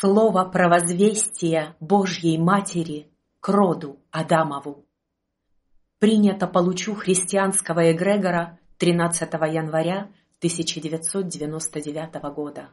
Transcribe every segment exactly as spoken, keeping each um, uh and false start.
Слово провозвестия Божьей Матери к роду Адамову. Принято по лучу христианского эгрегора тринадцатого января тысяча девятьсот девяносто девятого года.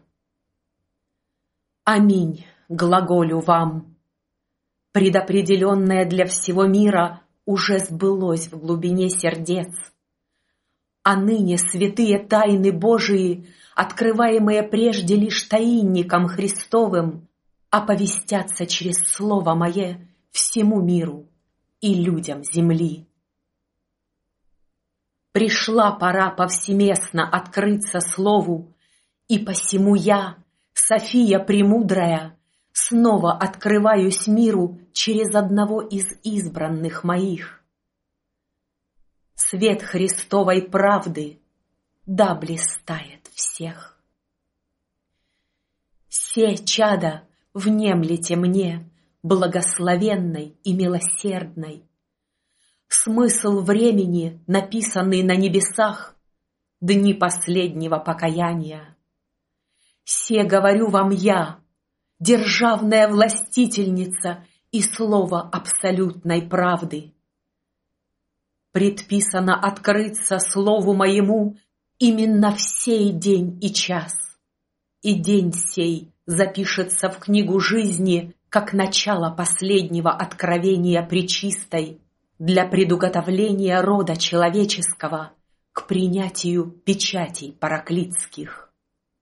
Аминь, глаголю вам. Предопределенное для всего мира уже сбылось в глубине сердец. А ныне святые тайны Божии, открываемые прежде лишь таинником Христовым, оповестятся через Слово Мое всему миру и людям земли. Пришла пора повсеместно открыться Слову, и посему я, София Премудрая, снова открываюсь миру через одного из избранных моих. Свет Христовой правды да блистает всех. Се чада, внемлите мне, благословенной и милосердной. Смысл времени, написанный на небесах, дни последнего покаяния. Се говорю вам я, державная властительница и слово абсолютной правды. Предписано открыться слову моему именно в сей день и час, и день сей запишется в книгу жизни как начало последнего откровения Пречистой для предуготовления рода человеческого к принятию печатей параклитских.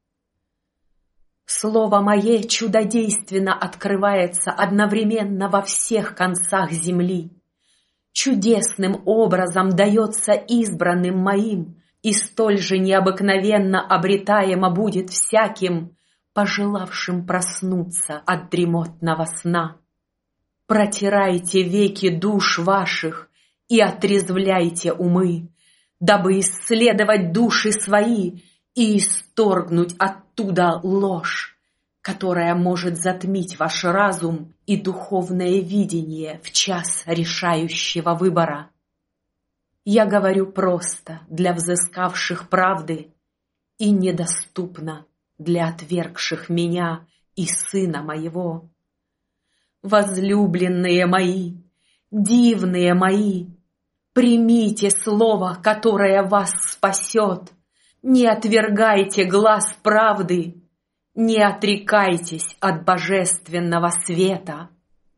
Слово Мое чудодейственно открывается одновременно во всех концах земли, чудесным образом дается избранным Моим и столь же необыкновенно обретаемо будет всяким, пожелавшим проснуться от дремотного сна. Протирайте веки душ ваших и отрезвляйте умы, дабы исследовать души свои и исторгнуть оттуда ложь, которая может затмить ваш разум и духовное видение в час решающего выбора. Я говорю просто для взыскавших правды и недоступно для отвергших меня и Сына Моего. Возлюбленные мои, дивные мои, примите слово, которое вас спасет, не отвергайте глаз правды, не отрекайтесь от божественного света.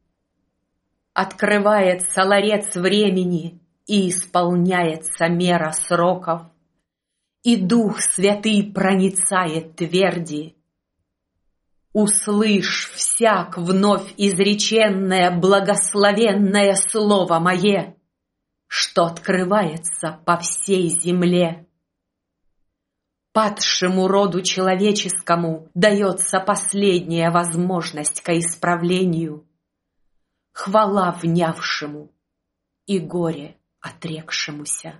Открывается ларец времени и исполняется мера сроков, и Дух Святый проницает тверди. Услышь всяк вновь изреченное благословенное Слово Мое, что открывается по всей земле. Падшему роду человеческому дается последняя возможность ко исправлению. Хвала внявшему и горе отрекшемуся.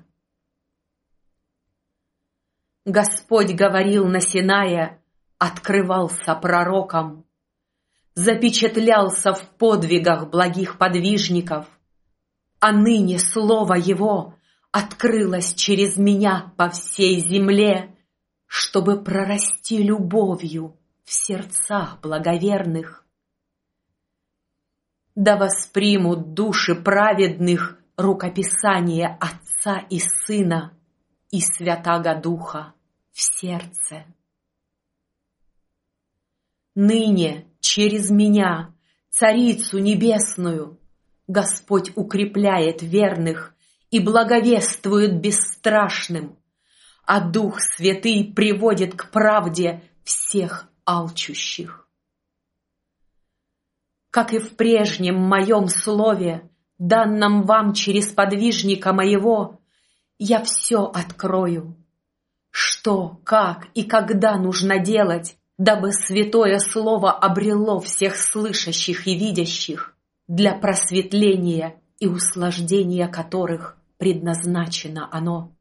Господь говорил на Синае, открывался пророком, запечатлялся в подвигах благих подвижников, а ныне Слово Его открылось через меня по всей земле, чтобы прорасти любовью в сердцах благоверных. Да воспримут души праведных рукописание Отца и Сына и Святаго Духа в сердце. Ныне через меня, Царицу Небесную, Господь укрепляет верных и благовествует бесстрашным, а Дух Святый приводит к правде всех алчущих. Как и в прежнем моем слове, данном вам через подвижника моего, я все открою, что, как и когда нужно делать, дабы святое слово обрело всех слышащих и видящих, для просветления и услаждения которых предназначено оно.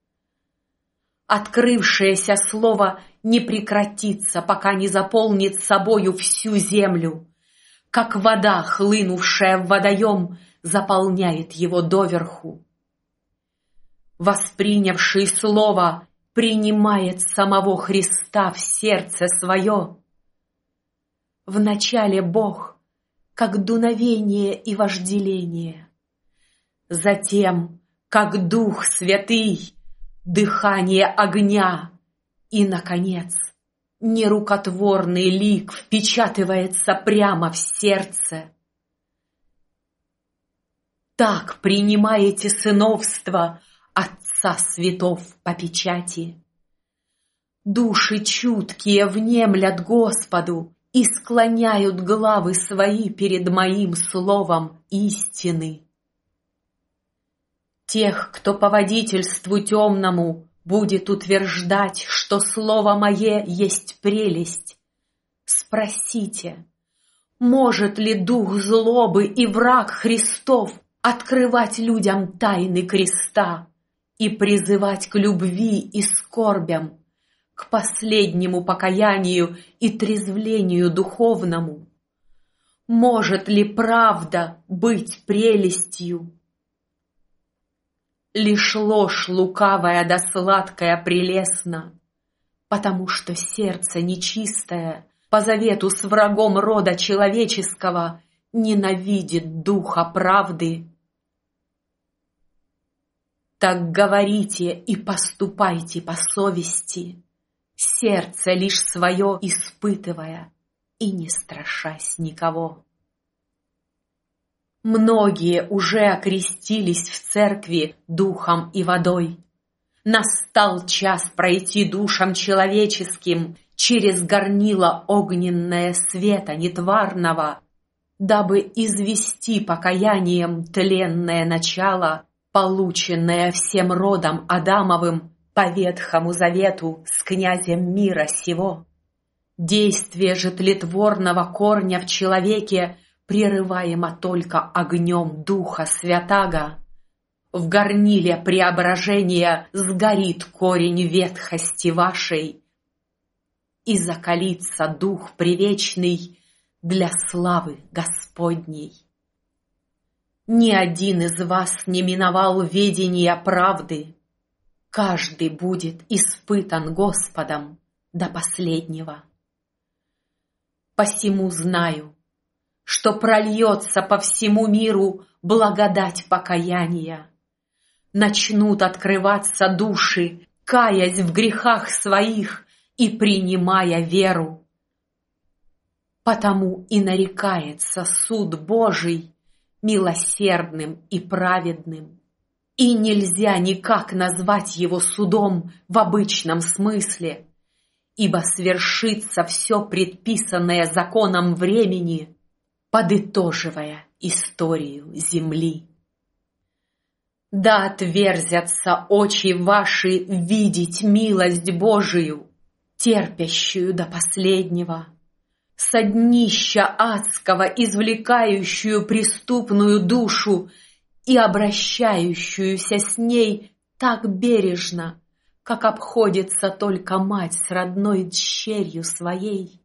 Открывшееся слово не прекратится, пока не заполнит собою всю землю, как вода, хлынувшая в водоем, заполняет его доверху. Воспринявший слово принимает самого Христа в сердце свое. Вначале Бог, как дуновение и вожделение, затем, как Дух Святый, дыхание огня, и, наконец, нерукотворный лик впечатывается прямо в сердце. Так принимаете сыновство Отца Светов по печати. Души чуткие внемлят Господу и склоняют главы свои перед моим словом истины. Тех, кто по водительству темному будет утверждать, что слово мое есть прелесть, спросите, может ли дух злобы и враг Христов открывать людям тайны креста и призывать к любви и скорбям, к последнему покаянию и трезвлению духовному? Может ли правда быть прелестью? Лишь ложь лукавая да сладкая прелестна, потому что сердце нечистое по завету с врагом рода человеческого ненавидит духа правды. Так говорите и поступайте по совести, сердце лишь свое испытывая и не страшась никого. Многие уже окрестились в церкви духом и водой. Настал час пройти душам человеческим через горнило огненное света нетварного, дабы извести покаянием тленное начало, полученное всем родом Адамовым по Ветхому Завету с князем мира сего. Действие же тлетворного корня в человеке прерываемо только огнем Духа Святаго. В горниле преображения сгорит корень ветхости вашей, и закалится Дух Привечный для славы Господней. Ни один из вас не миновал ведения правды, каждый будет испытан Господом до последнего. Посему знаю, что прольется по всему миру благодать покаяния. Начнут открываться души, каясь в грехах своих и принимая веру. Потому и нарекается суд Божий милосердным и праведным, и нельзя никак назвать его судом в обычном смысле, ибо свершится все предписанное законом времени, подытоживая историю земли. Да отверзятся очи ваши видеть милость Божию, терпящую до последнего, со днища адского извлекающую преступную душу и обращающуюся с ней так бережно, как обходится только мать с родной дщерью своей.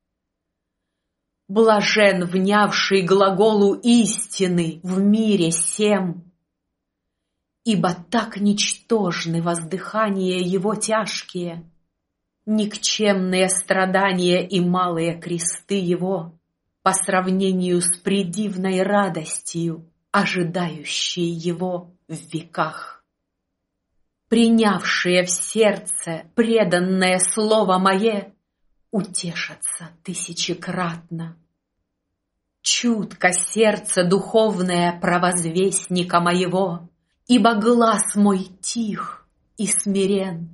Блажен внявший глаголу истины в мире сем, ибо так ничтожны воздыхания его тяжкие, никчемные страдания и малые кресты его по сравнению с предивной радостью, ожидающей его в веках. Принявшие в сердце преданное слово мое утешатся тысячекратно. Чутко сердце духовное провозвестника моего, ибо глас мой тих и смирен.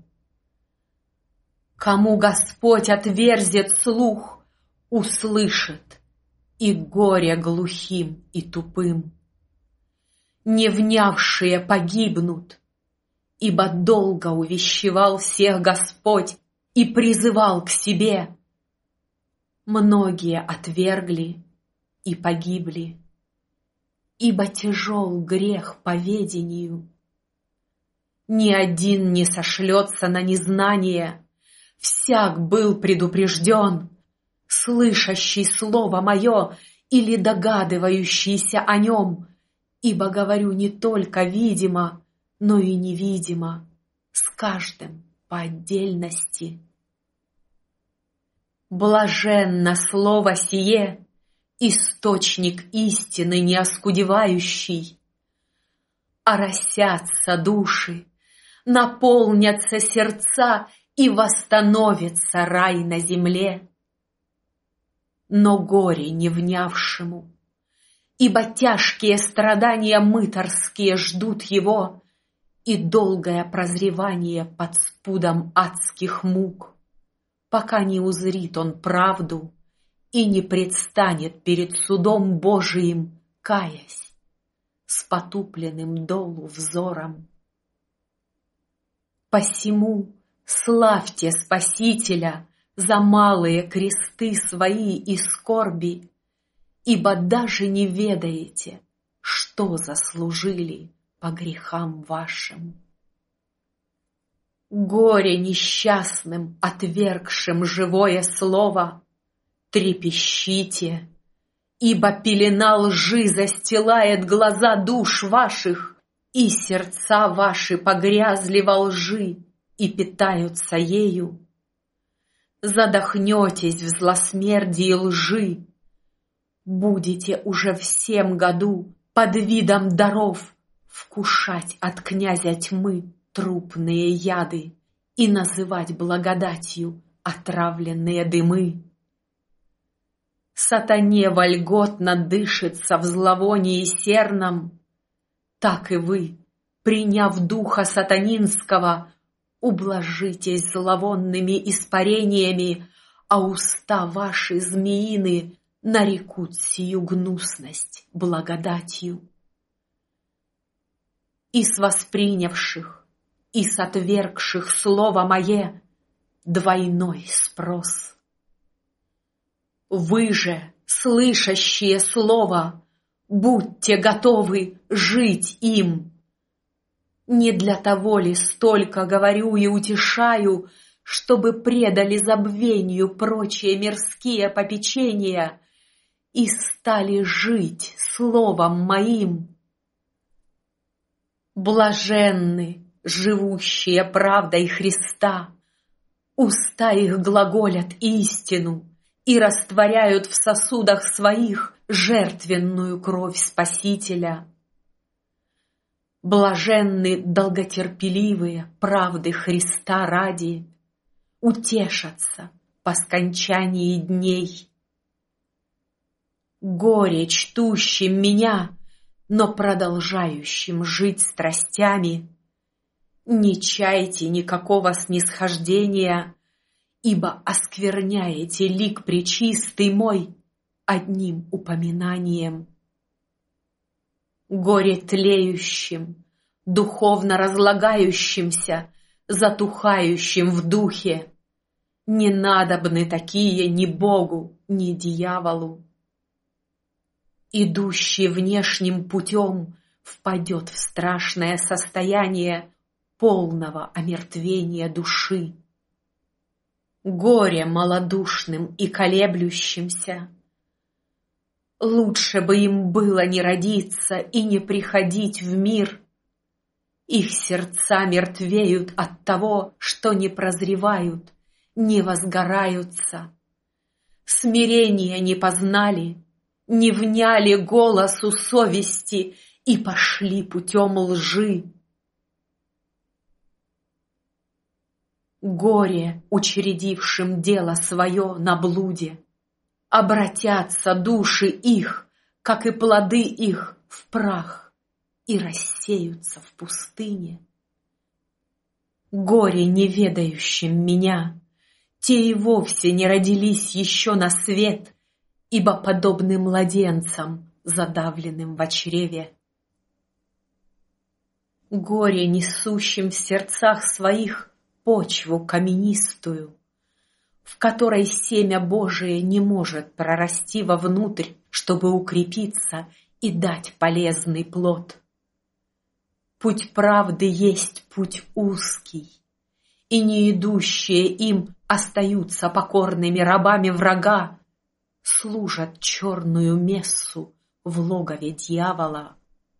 Кому Господь отверзет слух, услышит, и горе глухим и тупым. Не внявшие погибнут, ибо долго увещевал всех Господь и призывал к себе. Многие отвергли и погибли, ибо тяжел грех по ведению. Ни один не сошлется на незнание, всяк был предупрежден, слышащий слово мое или догадывающийся о нем, ибо говорю не только видимо, но и невидимо, с каждым по отдельности. Блаженно слово сие, источник истины неоскудевающий. Оросятся души, наполнятся сердца, и восстановится рай на земле. Но горе не внявшему, ибо тяжкие страдания мытарские ждут его, и долгое прозревание под спудом адских мук, пока не узрит он правду и не предстанет перед судом Божиим, каясь, с потупленным долу взором. Посему славьте Спасителя за малые кресты свои и скорби, ибо даже не ведаете, что заслужили по грехам вашим. Горе несчастным, отвергшим живое слово, трепещите, ибо пелена лжи застилает глаза душ ваших, и сердца ваши погрязли во лжи и питаются ею. Задохнетесь в злосмердии лжи, будете уже в сем году под видом даров вкушать от князя тьмы трупные яды и называть благодатью отравленные дымы. Сатане вольготно дышится в зловонии серном, так и вы, приняв духа сатанинского, ублажитесь зловонными испарениями, а уста ваши змеины нарекут сию гнусность благодатью. И с воспринявших, и с отвергших слово мое двойной спрос. Вы же, слышащие слово, будьте готовы жить им. Не для того ли столько говорю и утешаю, чтобы предали забвению прочие мирские попечения и стали жить словом моим? Блаженны, живущие правдой Христа, уста их глаголят истину и растворяют в сосудах своих жертвенную кровь Спасителя. Блаженны долготерпеливые правды Христа ради, утешатся по скончании дней. Горе чтущим меня, но продолжающим жить страстями, не чайте никакого снисхождения, ибо оскверняете лик пречистый мой одним упоминанием. Горе тлеющим, духовно разлагающимся, затухающим в духе, не надобны такие ни Богу, ни дьяволу. Идущий внешним путем впадет в страшное состояние полного омертвения души. Горе малодушным и колеблющимся. Лучше бы им было не родиться и не приходить в мир. Их сердца мертвеют от того, что не прозревают, не возгораются. Смирения не познали, не вняли голосу совести и пошли путем лжи. Горе учредившим дело свое на блуде. Обратятся души их, как и плоды их, в прах и рассеются в пустыне. Горе неведающим меня, те и вовсе не родились еще на свет, ибо подобны младенцам, задавленным во чреве. Горе несущим в сердцах своих почву каменистую, в которой семя Божие не может прорасти вовнутрь, чтобы укрепиться и дать полезный плод. Путь правды есть путь узкий, и не идущие им остаются покорными рабами врага, служат черную мессу в логове дьявола.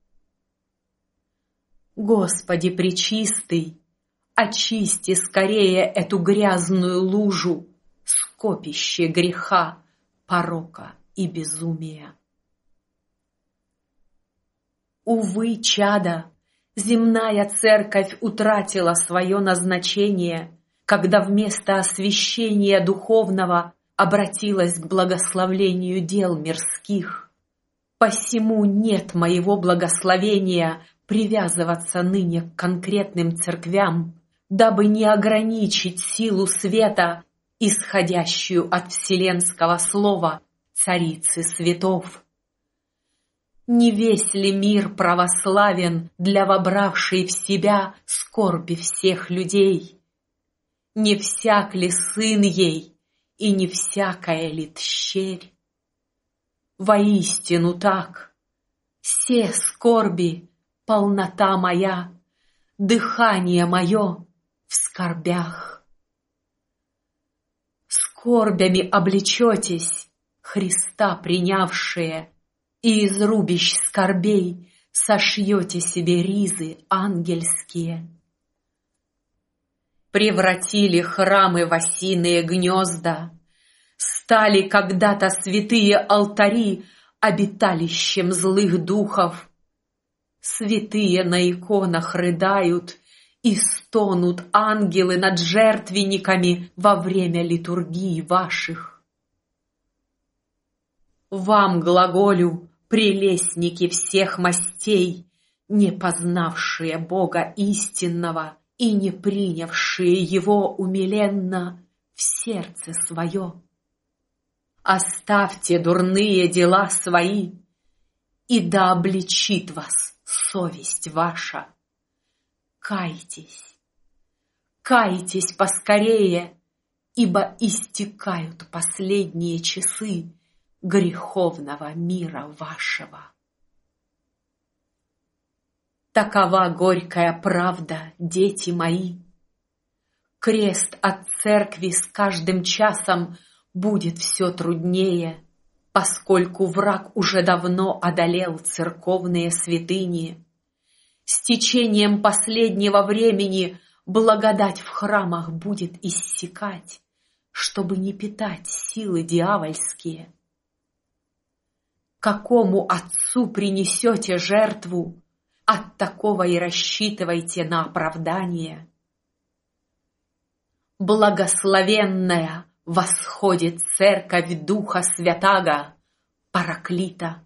Господи пречистый, очисти скорее эту грязную лужу, скопище греха, порока и безумия. Увы, чада, земная церковь утратила свое назначение, когда вместо освящения духовного обратилась к благословлению дел мирских. Посему нет моего благословения привязываться ныне к конкретным церквям, дабы не ограничить силу света, исходящую от вселенского слова Царицы Светов. Не весь ли мир православен для вобравшей в себя скорби всех людей? Не всяк ли сын ей, и не всякая ли тщерь? Воистину так, все скорби, полнота моя, дыхание мое в скорбях. Скорбями облечетесь, Христа принявшие, и из рубищ скорбей сошьете себе ризы ангельские. Превратили храмы в осиные гнезда, стали когда-то святые алтари обиталищем злых духов. Святые на иконах рыдают, и стонут ангелы над жертвенниками во время литургии ваших. Вам глаголю, прелестники всех мастей, не познавшие Бога истинного и не принявшие Его умиленно в сердце свое. Оставьте дурные дела свои, и да обличит вас совесть ваша. Кайтесь, кайтесь поскорее, ибо истекают последние часы греховного мира вашего. Такова горькая правда, дети мои. Крест от церкви с каждым часом будет все труднее, поскольку враг уже давно одолел церковные святыни. С течением последнего времени благодать в храмах будет иссякать, чтобы не питать силы дьявольские. Какому отцу принесете жертву, от такого и рассчитывайте на оправдание. Благословенная восходит церковь Духа Святаго, Параклита.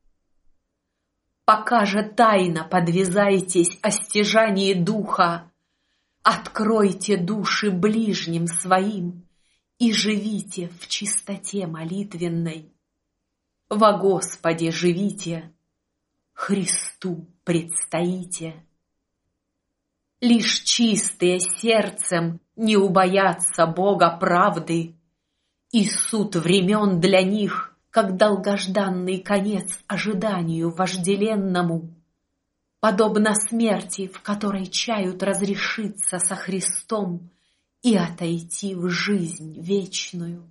Пока же тайно подвязаетесь о стяжании Духа, откройте души ближним своим и живите в чистоте молитвенной. Во Господе живите, Христу предстоите. Лишь чистые сердцем не убоятся Бога правды, и суд времен для них, как долгожданный конец ожиданию вожделенному, подобно смерти, в которой чают разрешиться со Христом и отойти в жизнь вечную.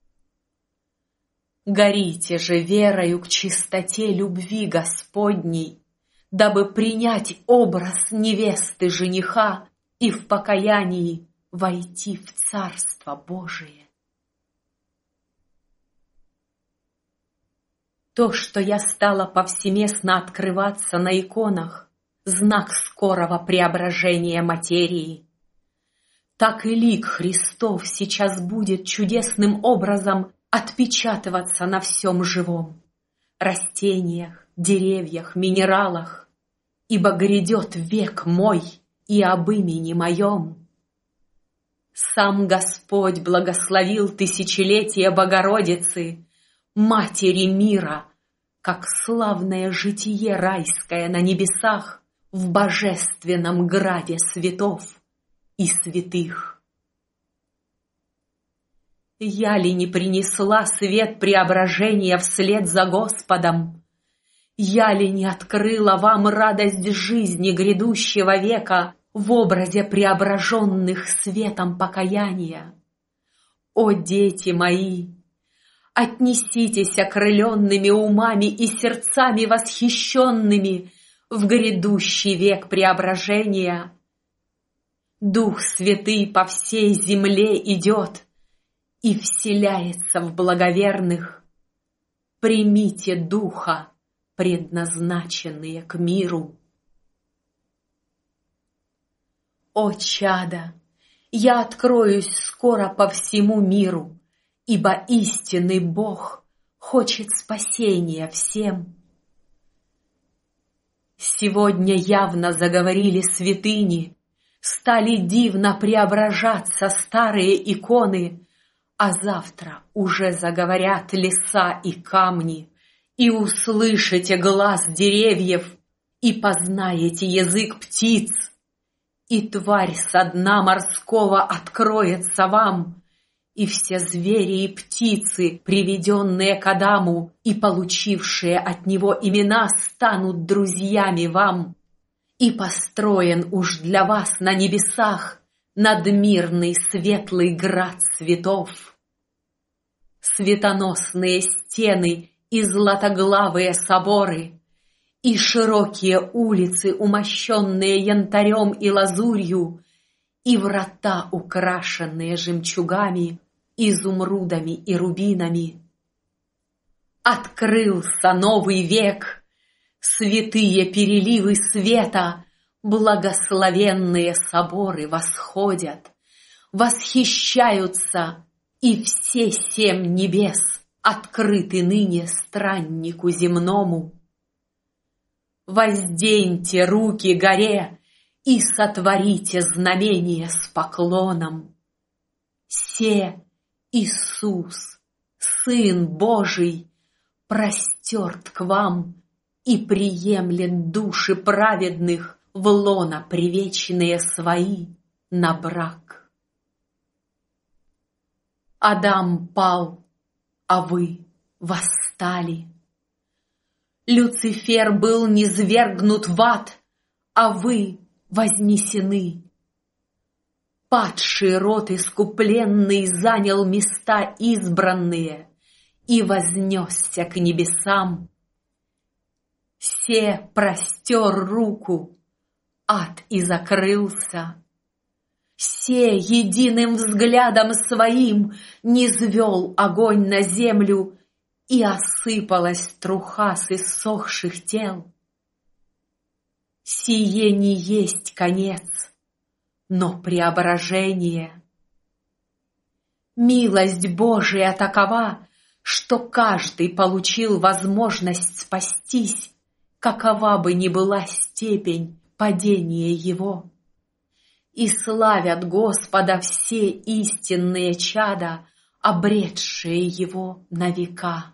Горите же верою к чистоте любви Господней, дабы принять образ невесты жениха и в покаянии войти в Царство Божие. То, что я стала повсеместно открываться на иконах, знак скорого преображения материи. Так и лик Христов сейчас будет чудесным образом отпечатываться на всем живом, растениях, деревьях, минералах, ибо грядет век мой и об имени моем. Сам Господь благословил тысячелетия Богородицы, Матери мира, как славное житие райское на небесах в божественном граде светов и святых. Я ли не принесла свет преображения вслед за Господом? Я ли не открыла вам радость жизни грядущего века в образе преображенных светом покаяния? О, дети мои! Отнеситесь окрыленными умами и сердцами восхищенными в грядущий век преображения. Дух Святый по всей земле идет, и вселяется в благоверных. Примите духа, предназначенные к миру. О, чада, я откроюсь скоро по всему миру, ибо истинный Бог хочет спасения всем. Сегодня явно заговорили святыни, стали дивно преображаться старые иконы, а завтра уже заговорят леса и камни, и услышите глас деревьев, и познаете язык птиц, и тварь со дна морского откроется вам, и все звери и птицы, приведенные к Адаму и получившие от него имена, станут друзьями вам. И построен уж для вас на небесах надмирный светлый град цветов. Светоносные стены и златоглавые соборы, и широкие улицы, умощенные янтарем и лазурью, и врата, украшенные жемчугами, изумрудами и рубинами. Открылся новый век, святые переливы света, благословенные соборы восходят, восхищаются, и все семь небес открыты ныне страннику земному. Возденьте руки горе и сотворите знамение с поклоном. Се Иисус, Сын Божий, простерт к вам и приемлет души праведных в лона привечные свои на брак. Адам пал, а вы восстали. Люцифер был низвергнут в ад, а вы вознесены. Падший род искупленный занял места избранные и вознесся к небесам. Се простер руку, ад и закрылся. Се единым взглядом своим низвел огонь на землю, и осыпалась труха с иссохших тел. Сие не есть конец, но преображение. Милость Божия такова, что каждый получил возможность спастись, какова бы ни была степень падения его. И славят Господа все истинные чада, обретшие его на века.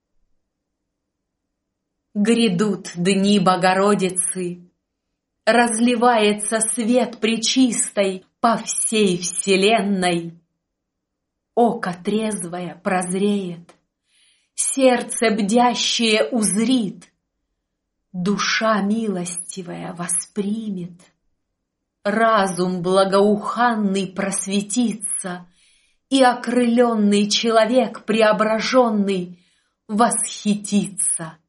Грядут дни Богородицы, разливается свет пречистой по всей вселенной. Око трезвое прозреет, сердце бдящее узрит, душа милостивая воспримет, разум благоуханный просветится, и окрыленный человек преображенный восхитится.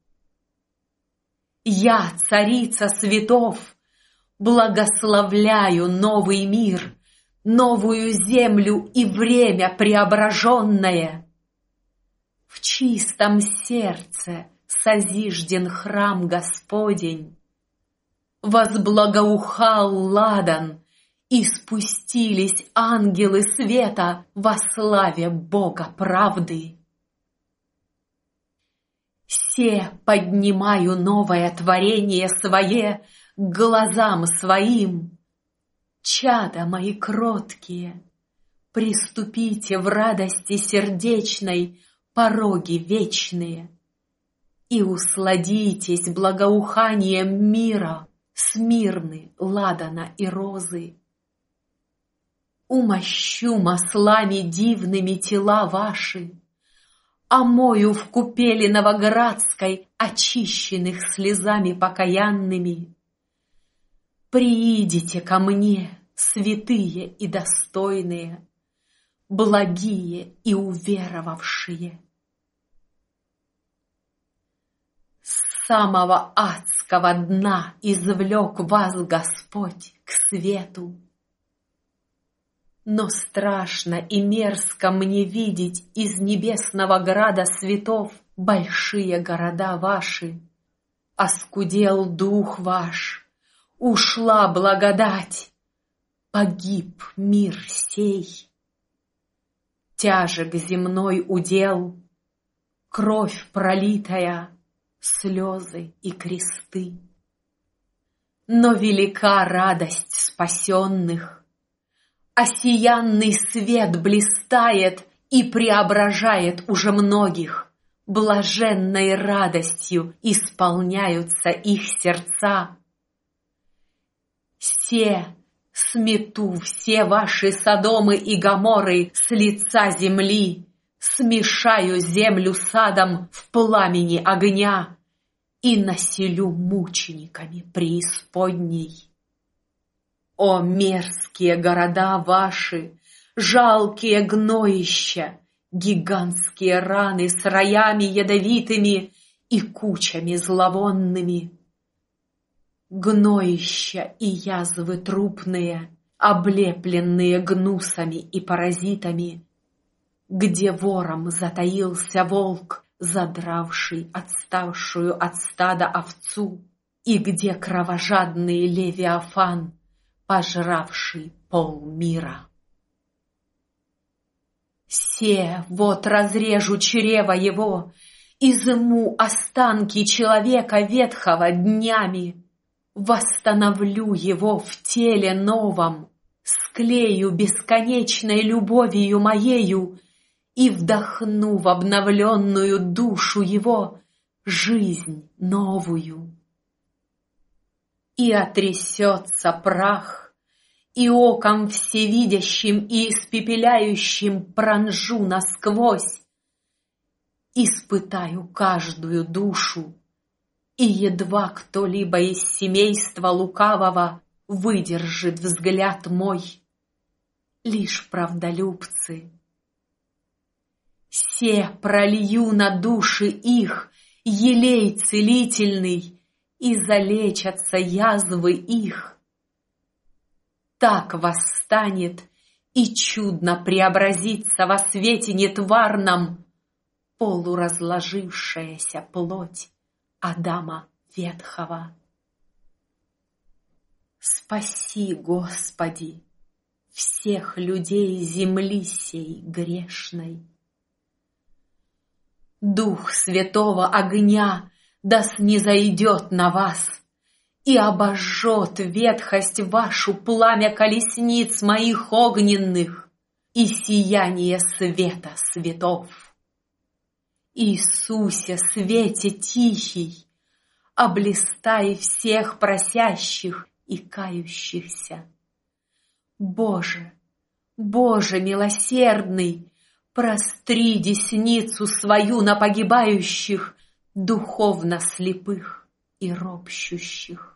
Я, царица светов, благословляю новый мир, новую землю и время преображенное. В чистом сердце созижден храм Господень, возблагоухал ладан, и спустились ангелы света во славе Бога правды. Се поднимаю новое творение свое к глазам своим. Чада мои кроткие, приступите в радости сердечной пороги вечные и усладитесь благоуханием мира, смирны, ладана и розы. Умощу маслами дивными тела ваши, омою в купели новоградской, очищенных слезами покаянными. Приидите ко мне, святые и достойные, благие и уверовавшие. С самого адского дна извлек вас Господь к свету. Но страшно и мерзко мне видеть из небесного града светов большие города ваши. Оскудел дух ваш, ушла благодать, погиб мир сей. Тяжек земной удел, кровь пролитая, слезы и кресты. Но велика радость спасенных, осиянный свет блистает и преображает уже многих. Блаженной радостью исполняются их сердца. Се смету все ваши Содомы и Гоморры с лица земли, смешаю землю с адом в пламени огня и населю мучениками преисподней. О, мерзкие города ваши, жалкие гноища, гигантские раны с роями ядовитыми и кучами зловонными. Гноища и язвы трупные, облепленные гнусами и паразитами, где вором затаился волк, задравший отставшую от стада овцу, и где кровожадный левиафан, пожравший полмира. Се вот разрежу чрево его, изыму останки человека ветхого днями, восстановлю его в теле новом, склею бесконечной любовью моею и вдохну в обновленную душу его жизнь новую. И отрясется прах, и оком всевидящим и испепеляющим пронжу насквозь, испытаю каждую душу, и едва кто-либо из семейства лукавого выдержит взгляд мой, лишь правдолюбцы. Се пролью на души их елей целительный, и залечатся язвы их. Так восстанет и чудно преобразится во свете нетварном полуразложившаяся плоть Адама ветхого. Спаси, Господи, всех людей земли сей грешной. Дух святого огня да снизойдет на вас и обожжет ветхость вашу пламя колесниц моих огненных и сияние света светов. Иисусе, свете тихий, облистай всех просящих и кающихся. Боже, Боже милосердный, простри десницу свою на погибающих, духовно слепых и ропщущих.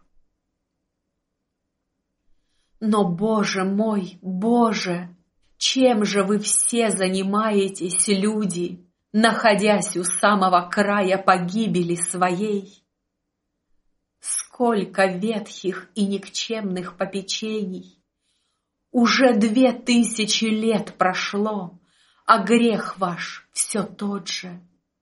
Но, Боже мой, Боже, чем же вы все занимаетесь, люди, находясь у самого края погибели своей? Сколько ветхих и никчемных попечений! Уже две тысячи лет прошло, а грех ваш все тот же.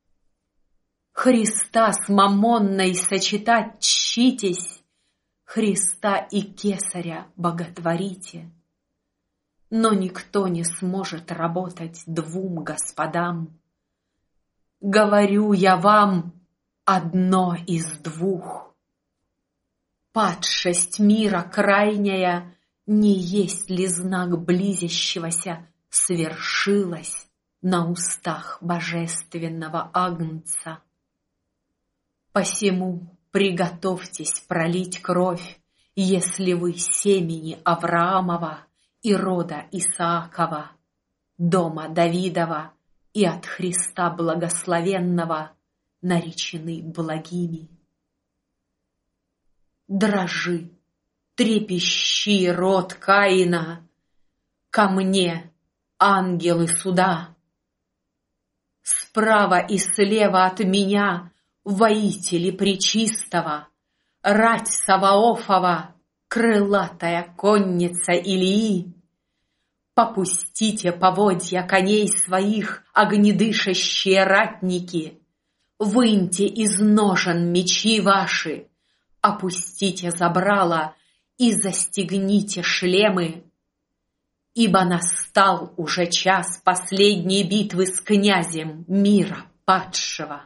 Христа с мамонной сочетать тщитесь, Христа и кесаря боготворите. Но никто не сможет работать двум господам. Говорю я вам одно из двух. Падшесть мира крайняя не есть ли знак близящегося свершилась на устах божественного Агнца? Посему приготовьтесь пролить кровь, если вы семени Авраамова и рода Исаакова, дома Давидова и от Христа благословенного наречены благими. Дрожи, трепещи, род Каина, ко мне, ангелы суда. Справа и слева от меня воители пречистого, рать Саваофова, крылатая конница Илии. Попустите поводья коней своих, огнедышащие ратники, выньте из ножен мечи ваши, опустите забрала и застегните шлемы, ибо настал уже час последней битвы с князем мира падшего.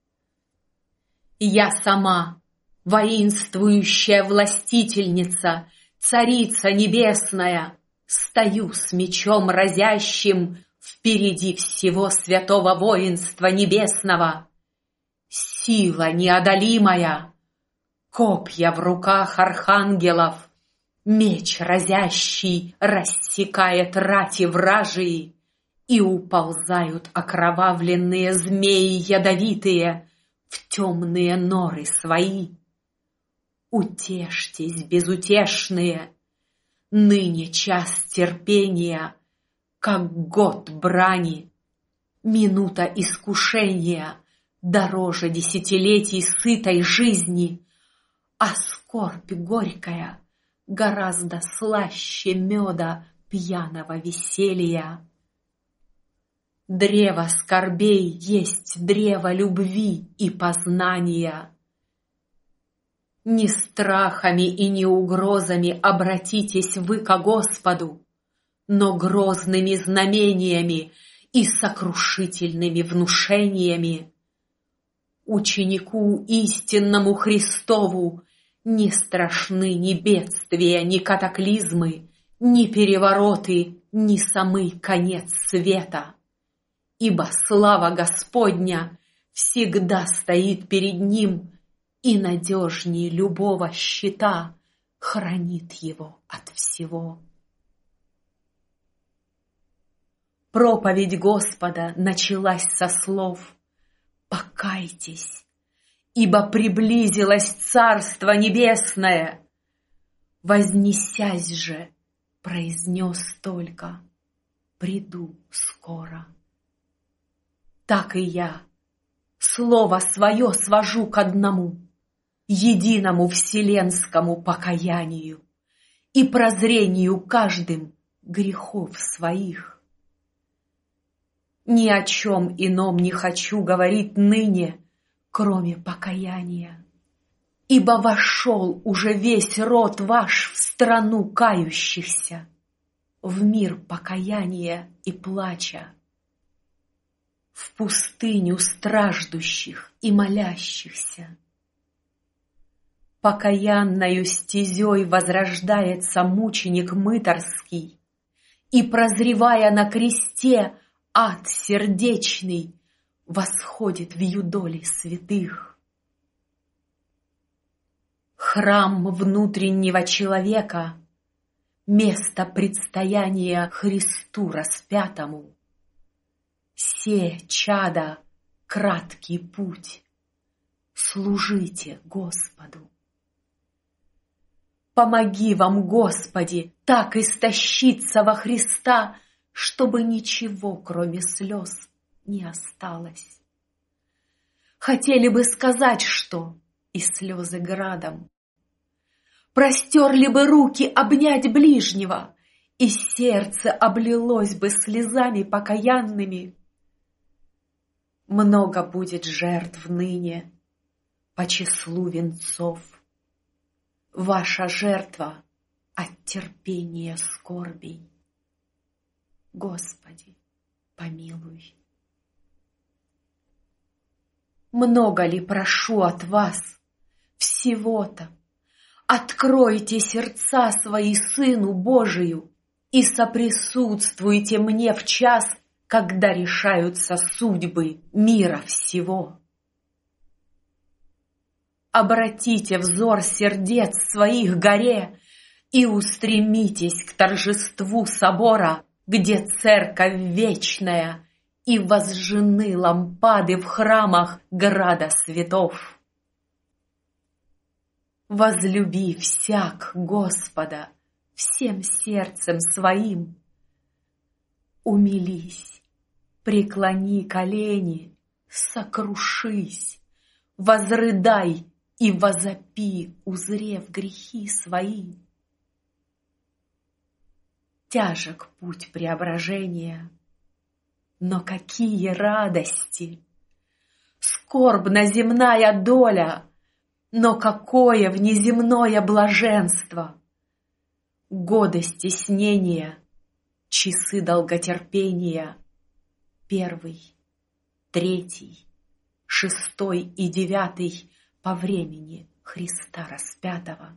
Я сама, воинствующая властительница, царица небесная, стою с мечом разящим впереди всего святого воинства небесного. Сила неодолимая, копья в руках архангелов, меч разящий рассекает рати вражии, и уползают окровавленные змеи ядовитые в темные норы свои. Утешьтесь, безутешные, ныне час терпения, как год брани, минута искушения дороже десятилетий сытой жизни, а скорбь горькая гораздо слаще меда пьяного веселья. Древо скорбей есть древо любви и познания. Не страхами и не угрозами обратитесь вы ко Господу, но грозными знамениями и сокрушительными внушениями. Ученику истинному Христову не страшны ни бедствия, ни катаклизмы, ни перевороты, ни самый конец света. Ибо слава Господня всегда стоит перед ним, и надежнее любого щита хранит его от всего. Проповедь Господа началась со слов: «Покайтесь, ибо приблизилось Царство Небесное». Вознесясь же, произнес только: «Приду скоро». Так и я слово свое свожу к одному, единому вселенскому покаянию и прозрению каждым грехов своих. Ни о чем ином не хочу говорить ныне, кроме покаяния, ибо вошел уже весь род ваш в страну кающихся, в мир покаяния и плача, в пустыню страждущих и молящихся. Покаянною стезей возрождается мученик мытарский, и, прозревая на кресте, ад сердечный восходит в юдоли святых. Храм внутреннего человека — место предстояния Христу распятому. Се, чада, краткий путь, служите Господу. Помоги вам, Господи, так истощиться во Христа, чтобы ничего, кроме слез, не осталось. Хотели бы сказать что, и слезы градом. Простерли бы руки обнять ближнего, и сердце облилось бы слезами покаянными. Много будет жертв ныне по числу венцов. Ваша жертва от терпения скорбей. Господи, помилуй. Много ли прошу от вас всего-то? Откройте сердца свои Сыну Божию и соприсутствуйте мне в час, когда решаются судьбы мира всего. Обратите взор сердец своих к горе и устремитесь к торжеству собора, где церковь вечная и возжжены лампады в храмах града святов. Возлюби всяк Господа всем сердцем своим. Умились, преклони колени, сокрушись, возрыдай и возопи, узрев грехи свои. Тяжек путь преображения, но какие радости! Скорбна земная доля, но какое внеземное блаженство! Годы стеснения, часы долготерпения, первый, третий, шестой и девятый по времени Христа распятого.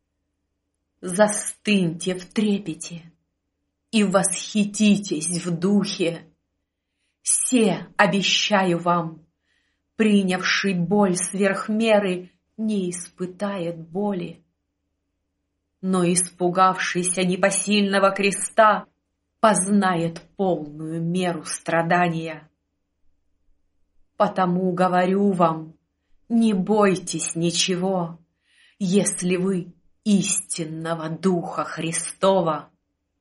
Застыньте в трепете и восхититесь в духе. Се, обещаю вам, принявший боль сверх меры, не испытает боли, но испугавшийся непосильного креста познает полную меру страдания. Потому говорю вам, не бойтесь ничего, если вы истинного Духа Христова.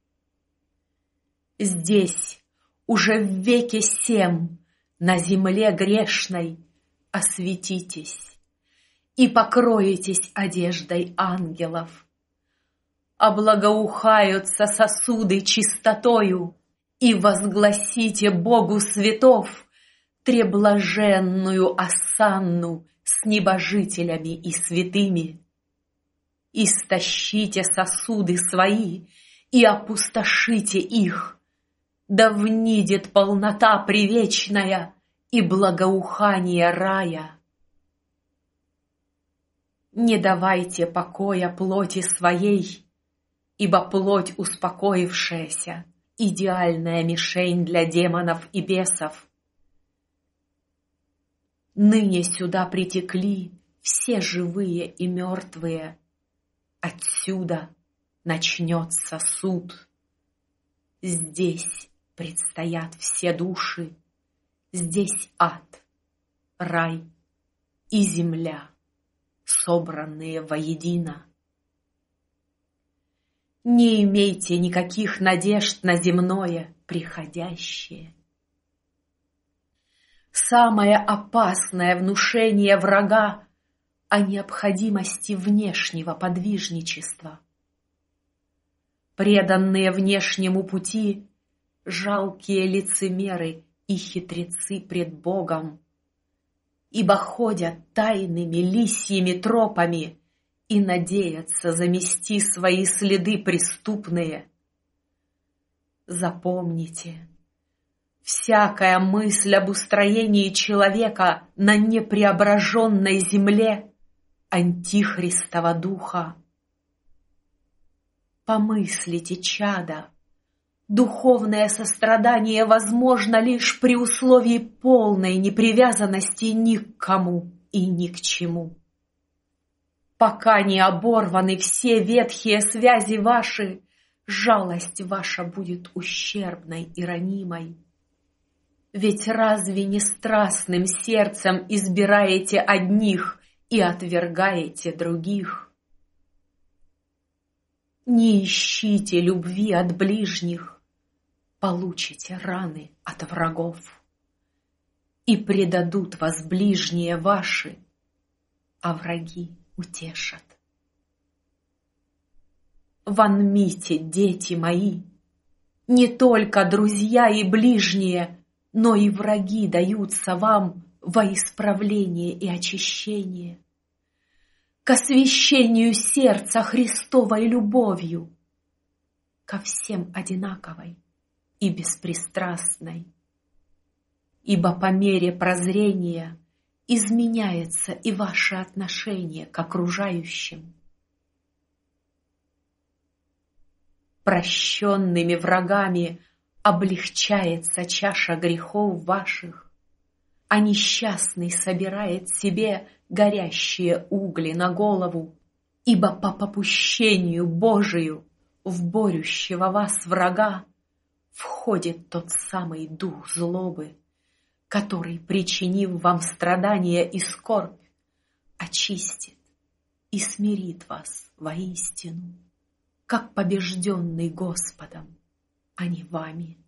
Здесь уже в веке сем на земле грешной осветитесь и покроетесь одеждой ангелов. Облагоухаются сосуды чистотою, и возгласите Богу светов треблаженную осанну с небожителями и святыми. Истощите сосуды свои и опустошите их, да внидет полнота привечная и благоухание рая. Не давайте покоя плоти своей, ибо плоть успокоившаяся — идеальная мишень для демонов и бесов. Ныне сюда притекли все живые и мертвые. Отсюда начнется суд. Здесь предстоят все души, здесь ад, рай и земля, собранные воедино. Не имейте никаких надежд на земное приходящее. Самое опасное внушение врага о необходимости внешнего подвижничества. Преданные внешнему пути — жалкие лицемеры и хитрецы пред Богом, ибо ходят тайными лисьими тропами и надеются замести свои следы преступные. Запомните, всякая мысль об устроении человека на непреображенной земле — антихристова духа. Помыслите, чада, духовное сострадание возможно лишь при условии полной непривязанности ни к кому и ни к чему. Пока не оборваны все ветхие связи ваши, жалость ваша будет ущербной и ранимой. Ведь разве не страстным сердцем избираете одних и отвергаете других? Не ищите любви от ближних, получите раны от врагов. И предадут вас ближние ваши, а враги утешат. Вонмите, дети мои, не только друзья и ближние, но и враги даются вам во исправление и очищение, к освящению сердца Христовой любовью, ко всем одинаковой и беспристрастной. Ибо по мере прозрения изменяется и ваше отношение к окружающим. Прощенными врагами облегчается чаша грехов ваших, а несчастный собирает себе горящие угли на голову, ибо по попущению Божию в борющего вас врага входит тот самый дух злобы, который, причинив вам страдания и скорбь, очистит и смирит вас воистину, как побежденный Господом, а не вами.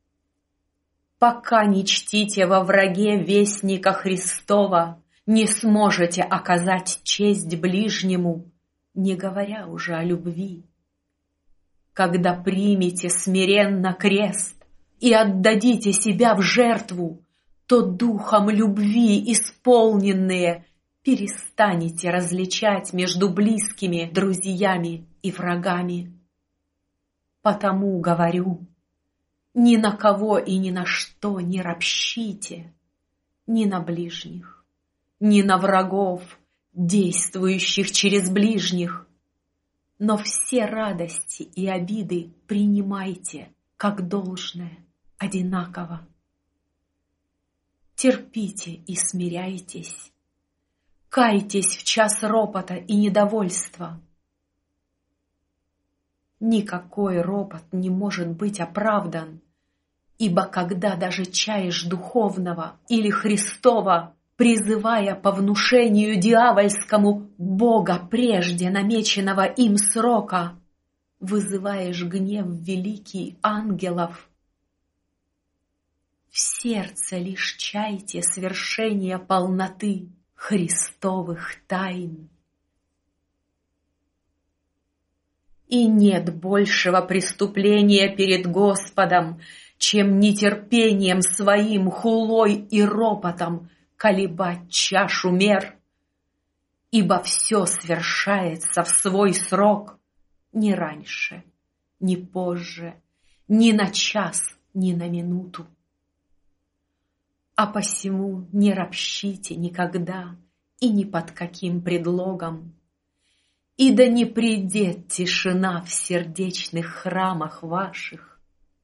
Пока не чтите во враге вестника Христова, не сможете оказать честь ближнему, не говоря уже о любви. когда примете смиренно крест и отдадите себя в жертву, то духом любви исполненные перестанете различать между близкими, друзьями и врагами. Потому говорю, ни на кого и ни на что не ропщите, ни на ближних, ни на врагов, действующих через ближних, но все радости и обиды принимайте как должное, одинаково. Терпите и смиряйтесь, кайтесь в час ропота и недовольства. Никакой ропот не может быть оправдан, ибо когда даже чаешь духовного или Христова, призывая по внушению дьявольскому Бога прежде намеченного им срока, вызываешь гнев великий ангелов, в сердце лишь чайте свершения полноты Христовых тайн. И нет большего преступления перед Господом, чем нетерпением своим, хулой и ропотом колебать чашу мер, ибо все свершается в свой срок, не раньше, ни позже, ни на час, ни на минуту. А посему не ропщите никогда и ни под каким предлогом, и да не придет тишина в сердечных храмах ваших.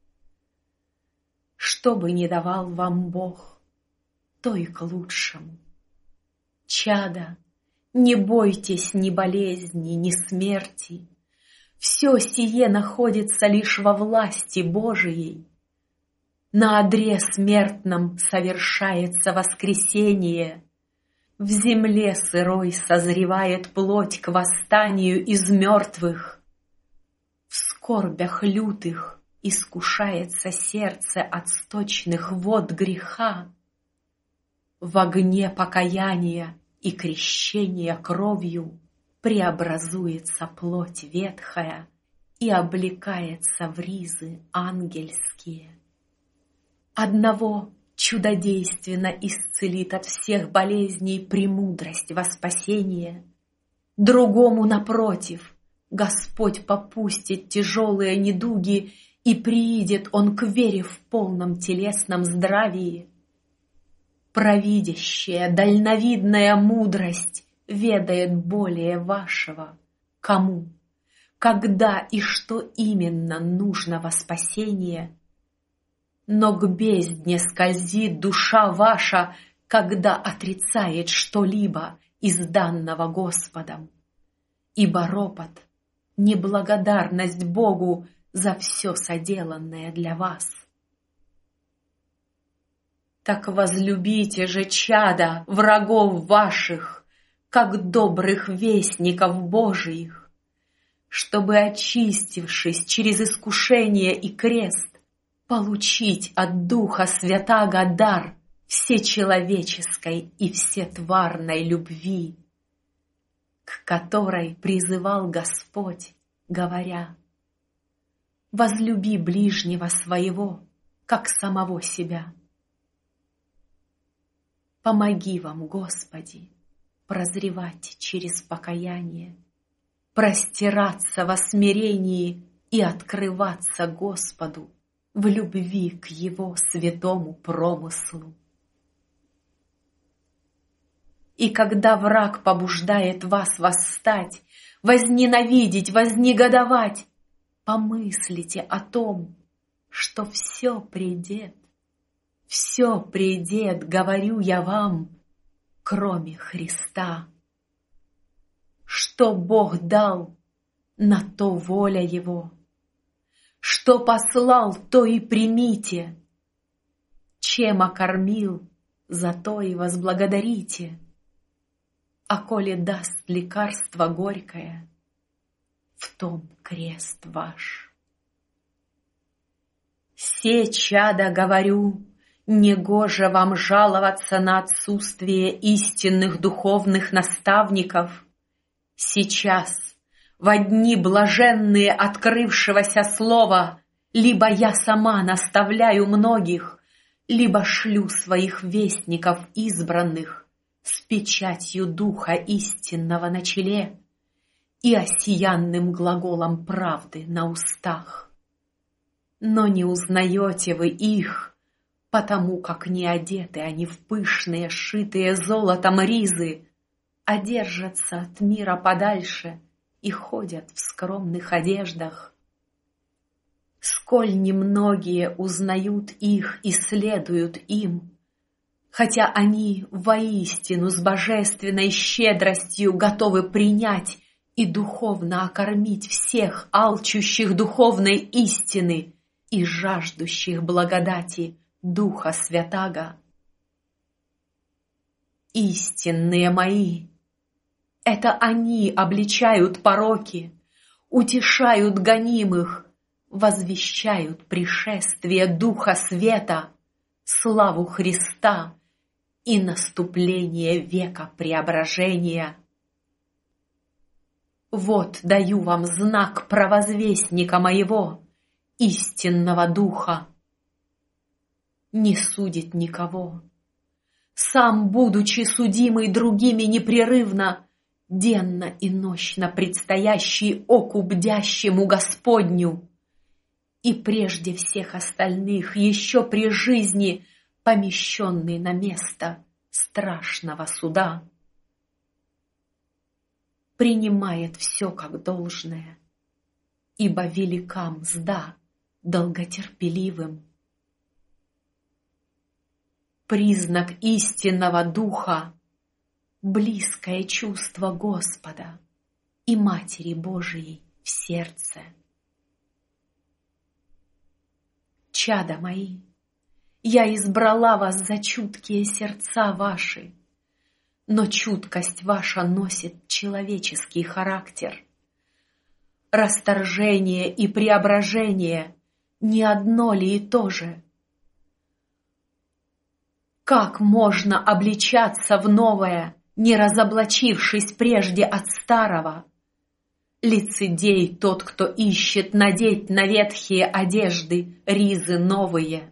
Что бы ни давал вам Бог, то и к лучшему. Чада, не бойтесь ни болезни, ни смерти. Все сие находится лишь во власти Божией. На одре смертном совершается воскресение. В земле сырой созревает плоть к восстанию из мертвых. В скорбях лютых искушается сердце от сточных вод греха. В огне покаяния и крещения кровью преобразуется плоть ветхая и облекается в ризы ангельские. Одного чудодейственно исцелит от всех болезней премудрость во спасение, другому, напротив, Господь попустит тяжелые недуги, и приидет он к вере в полном телесном здравии. Провидящая, дальновидная мудрость ведает более вашего, кому, когда и что именно нужно во спасение. Но к бездне скользит душа ваша, когда отрицает что-либо из данного Господом, ибо ропот — неблагодарность Богу за все соделанное для вас. Так возлюбите же, чада, врагов ваших, как добрых вестников Божиих, чтобы, очистившись через искушение и крест, получить от Духа Святаго дар всечеловеческой и всетварной любви, к которой призывал Господь, говоря: «Возлюби ближнего своего, как самого себя». Помоги вам, Господи, прозревать через покаяние, простираться во смирении и открываться Господу в любви к Его святому промыслу. И когда враг побуждает вас восстать, возненавидеть, вознегодовать, помыслите о том, что все придет, все придет, говорю я вам, кроме Христа. Что Бог дал, на то воля Его. Что послал, то и примите. Чем окормил, за то и возблагодарите. А коли даст лекарство горькое, в том крест ваш. Се, чада, говорю, негоже вам жаловаться на отсутствие истинных духовных наставников. Сейчас, во дни блаженные открывшегося слова, либо я сама наставляю многих, либо шлю своих вестников избранных с печатью Духа истинного на челе и осиянным глаголом правды на устах. Но не узнаете вы их, потому как не одеты они в пышные, шитые золотом ризы, а держатся от мира подальше и ходят в скромных одеждах. Сколь немногие узнают их и следуют им, хотя они воистину с божественной щедростью готовы принять и духовно окормить всех алчущих духовной истины и жаждущих благодати Духа Святаго. Истинные мои, это они обличают пороки, утешают гонимых, возвещают пришествие Духа Света, славу Христа и наступление века преображения. Вот даю вам знак провозвестника моего, истинного Духа. Не судит никого. Сам, будучи судимый другими непрерывно, денно и нощно предстоящий оку бдящему Господню, и прежде всех остальных еще при жизни помещенный на место страшного суда, принимает все как должное, ибо велика мзда долготерпеливым. Признак истинного Духа — близкое чувство Господа и Матери Божией в сердце. Чада мои, я избрала вас за чуткие сердца ваши, но чуткость ваша носит человеческий характер. Расторжение и преображение не одно ли и то же? Как можно обличаться в новое, не разоблачившись прежде от старого? Лицедей тот, кто ищет надеть на ветхие одежды ризы новые.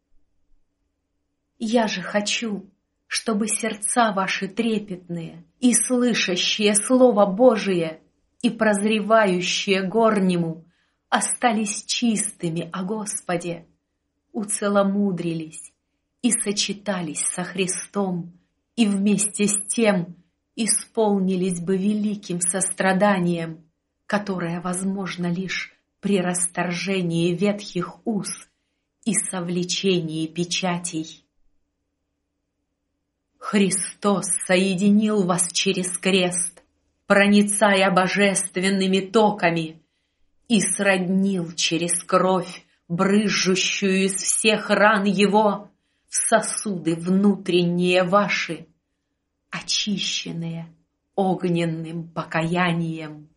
Я же хочу, чтобы сердца ваши трепетные и слышащие Слово Божие и прозревающие горнему остались чистыми о Господе, уцеломудрились и сочетались со Христом, и вместе с тем исполнились бы великим состраданием, которое возможно лишь при расторжении ветхих уз и совлечении печатей. Христос соединил вас через крест, проницая божественными токами, и сроднил через кровь, брызжущую из всех ран Его, в сосуды внутренние ваши, очищенные огненным покаянием.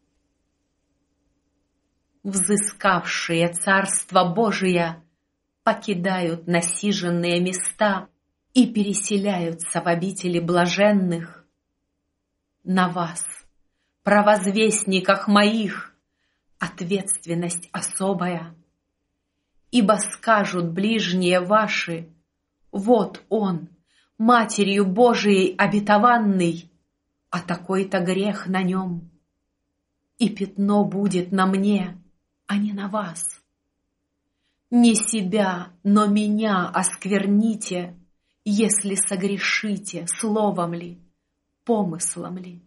Взыскавшие Царство Божие покидают насиженные места и переселяются в обители блаженных. На вас, провозвестниках моих, ответственность особая, ибо скажут ближние ваши: вот он, Матерью Божией обетованный, а такой-то грех на нем, и пятно будет на мне, а не на вас. Не себя, но меня оскверните, если согрешите словом ли, помыслом ли.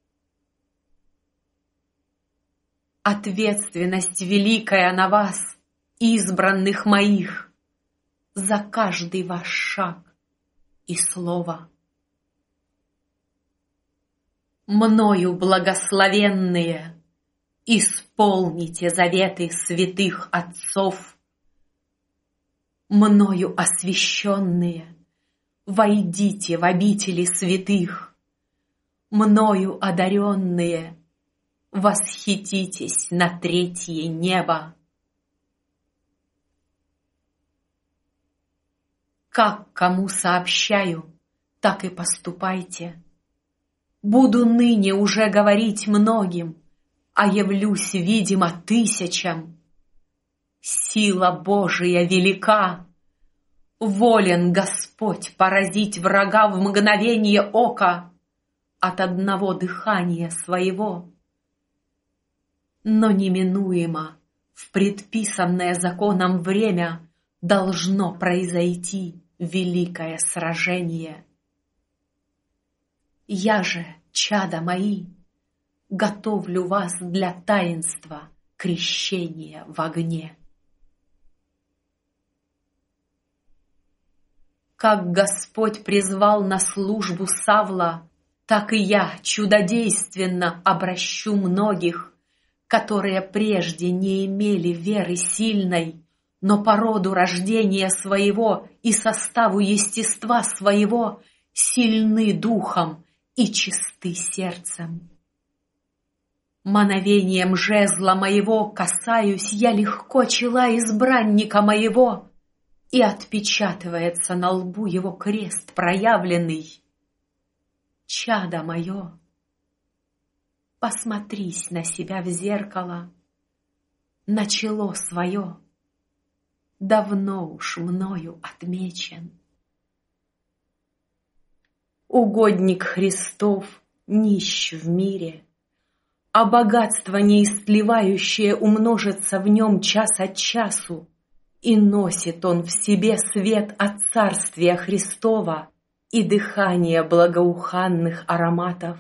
Ответственность великая на вас, избранных моих, за каждый ваш шаг и слово. Мною благословенные, исполните заветы святых отцов. Мною освященные, войдите в обители святых. Мною одаренные, восхититесь на третье небо. Как кому сообщаю, так и поступайте. Буду ныне уже говорить многим, а явлюсь, видимо, тысячам. Сила Божия велика, волен Господь поразить врага в мгновение ока от одного дыхания своего. Но неминуемо в предписанное законом время должно произойти великое сражение. Я же, чада мои, готовлю вас для таинства крещения в огне. Как Господь призвал на службу Савла, так и я чудодейственно обращу многих, которые прежде не имели веры сильной, но по роду рождения своего и составу естества своего сильны духом и чисты сердцем. Мановением жезла моего касаюсь я легко чела избранника моего, и отпечатывается на лбу его крест проявленный. Чадо мое, посмотрись на себя в зеркало, на чело свое, давно уж мною отмечен. Угодник Христов нищ в мире, а богатство неистлевающее умножится в нем час от часу, и носит он в себе свет от Царствия Христова и дыхание благоуханных ароматов.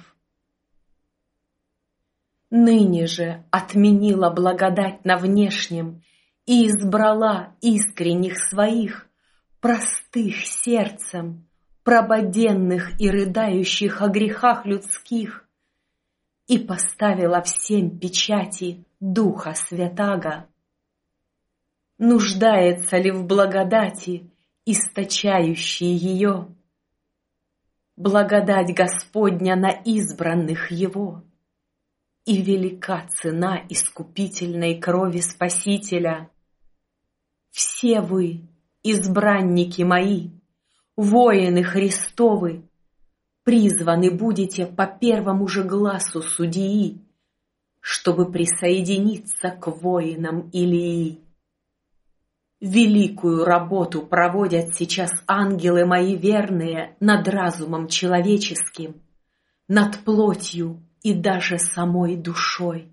Ныне же отменила благодать на внешнем и избрала искренних своих, простых сердцем, прободенных и рыдающих о грехах людских, и поставила всем печати Духа Святаго. Нуждается ли в благодати, источающей ее? Благодать Господня на избранных Его, и велика цена искупительной крови Спасителя. Все вы, избранники мои, воины Христовы, призваны будете по первому же гласу судьи, чтобы присоединиться к воинам Илии. Великую работу проводят сейчас ангелы мои верные над разумом человеческим, над плотью и даже самой душой.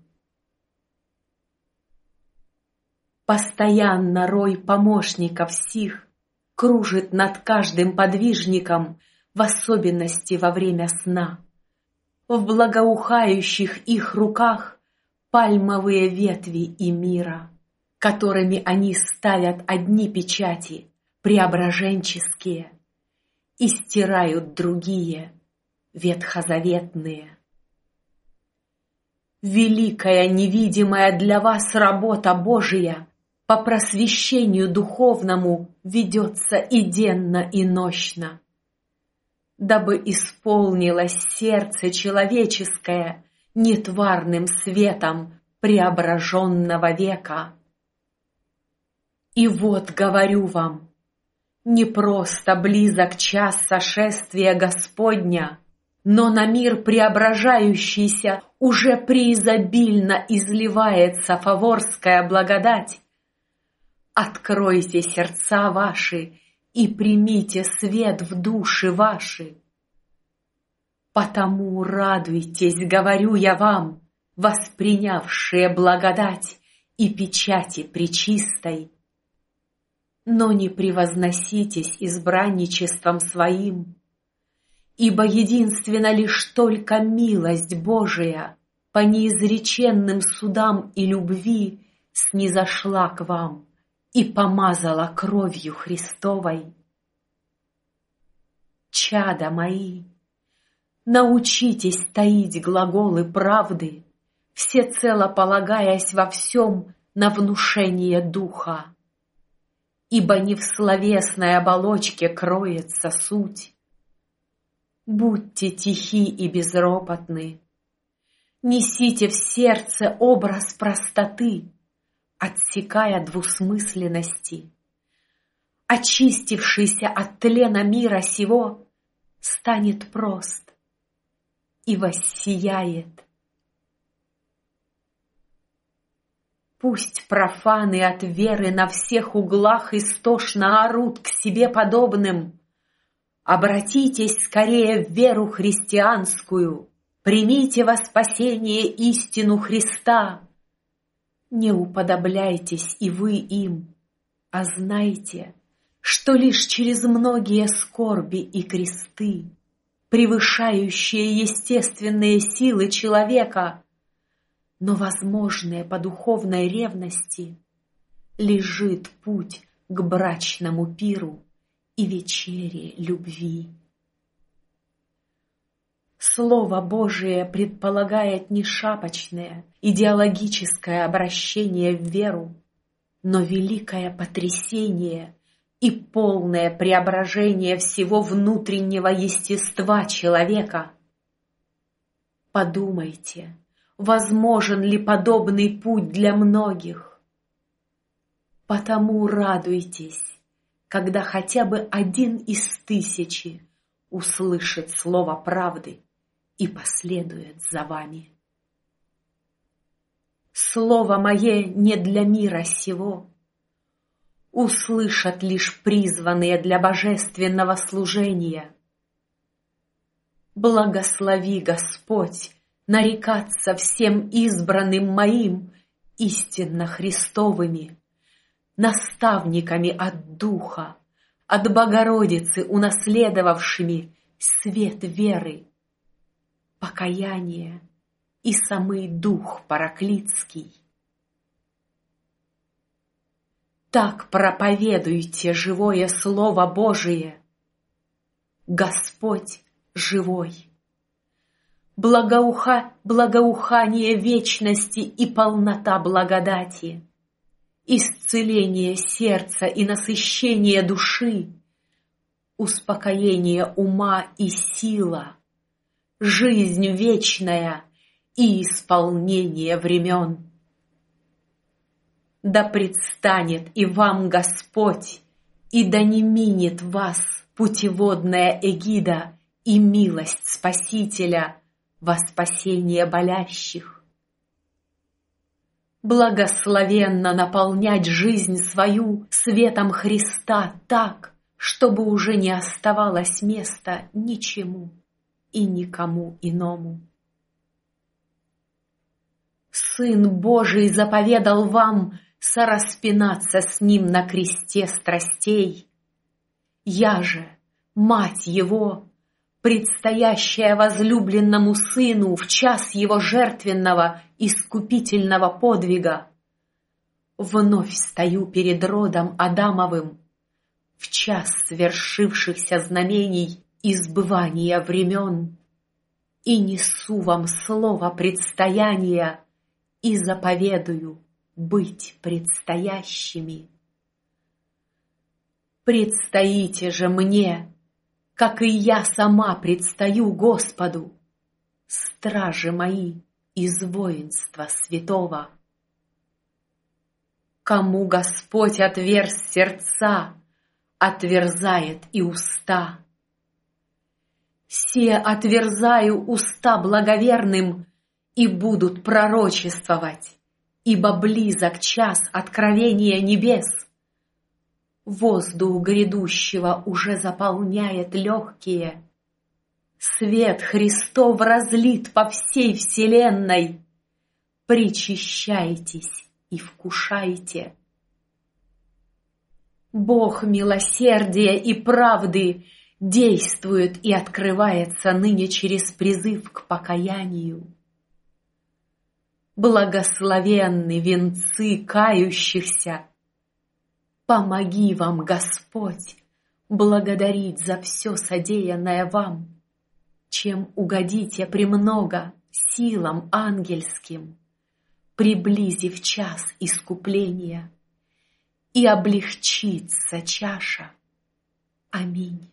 Постоянно рой помощников сих кружит над каждым подвижником, в особенности во время сна. В благоухающих их руках пальмовые ветви и мира, которыми они ставят одни печати, преображенческие, и стирают другие, ветхозаветные. Великая невидимая для вас работа Божия по просвещению духовному ведется и денно, и нощно, дабы исполнилось сердце человеческое нетварным светом преображенного века. И вот говорю вам, не просто близок час сошествия Господня, но на мир преображающийся уже преизобильно изливается фаворская благодать. Откройте сердца ваши и примите свет в души ваши. Потому радуйтесь, говорю я вам, воспринявшие благодать и печати пречистой. Но не превозноситесь избранничеством своим, ибо единственно лишь только милость Божия по неизреченным судам и любви снизошла к вам и помазала кровью Христовой. Чада мои, научитесь таить глаголы правды, всецело полагаясь во всем на внушение Духа, ибо не в словесной оболочке кроется суть. Будьте тихи и безропотны, несите в сердце образ простоты, отсекая двусмысленности. Очистившийся от тлена мира сего станет прост и воссияет. Пусть профаны от веры на всех углах истошно орут к себе подобным. Обратитесь скорее в веру христианскую, примите во спасение истину Христа. Не уподобляйтесь и вы им, а знайте, что лишь через многие скорби и кресты, превышающие естественные силы человека, но возможные по духовной ревности, лежит путь к брачному пиру и вечере любви. Слово Божие предполагает не шапочное, идеологическое обращение в веру, но великое потрясение и полное преображение всего внутреннего естества человека. Подумайте, возможен ли подобный путь для многих? Потому радуйтесь, когда хотя бы один из тысячи услышит слово правды и последует за вами. Слово мое не для мира сего, услышат лишь призванные для божественного служения. Благослови, Господь, нарекаться всем избранным моим истинно Христовыми, наставниками от Духа, от Богородицы унаследовавшими свет веры, покаяние и самый Дух Параклитский. Так проповедуйте живое Слово Божие. Господь живой. Благоуха, благоухание вечности и полнота благодати, исцеление сердца и насыщение души, успокоение ума и сила, жизнь вечная и исполнение времен. Да предстанет и вам Господь, и да не минет вас путеводная эгида и милость Спасителя во спасение болящих. Благословенно наполнять жизнь свою светом Христа так, чтобы уже не оставалось места ничему и никому иному. Сын Божий заповедал вам сораспинаться с Ним на кресте страстей. Я же, Мать Его, предстоящая возлюбленному Сыну в час Его жертвенного искупительного подвига, вновь стою перед родом Адамовым в час свершившихся знамений и сбывания времен и несу вам слово предстояния и заповедую быть предстоящими. Предстоите же мне, как и я сама предстаю Господу, стражи мои из воинства святого. Кому Господь отверз сердца, отверзает и уста. Се отверзаю уста благоверным, и будут пророчествовать, ибо близок час откровения небес. Воздух грядущего уже заполняет легкие. Свет Христов разлит по всей вселенной. Причащайтесь и вкушайте. Бог милосердия и правды действует и открывается ныне через призыв к покаянию. Благословенны венцы кающихся. Помоги вам, Господь, благодарить за все содеянное вам, чем угодите премного силам ангельским, приблизив час искупления, и облегчится чаша. Аминь.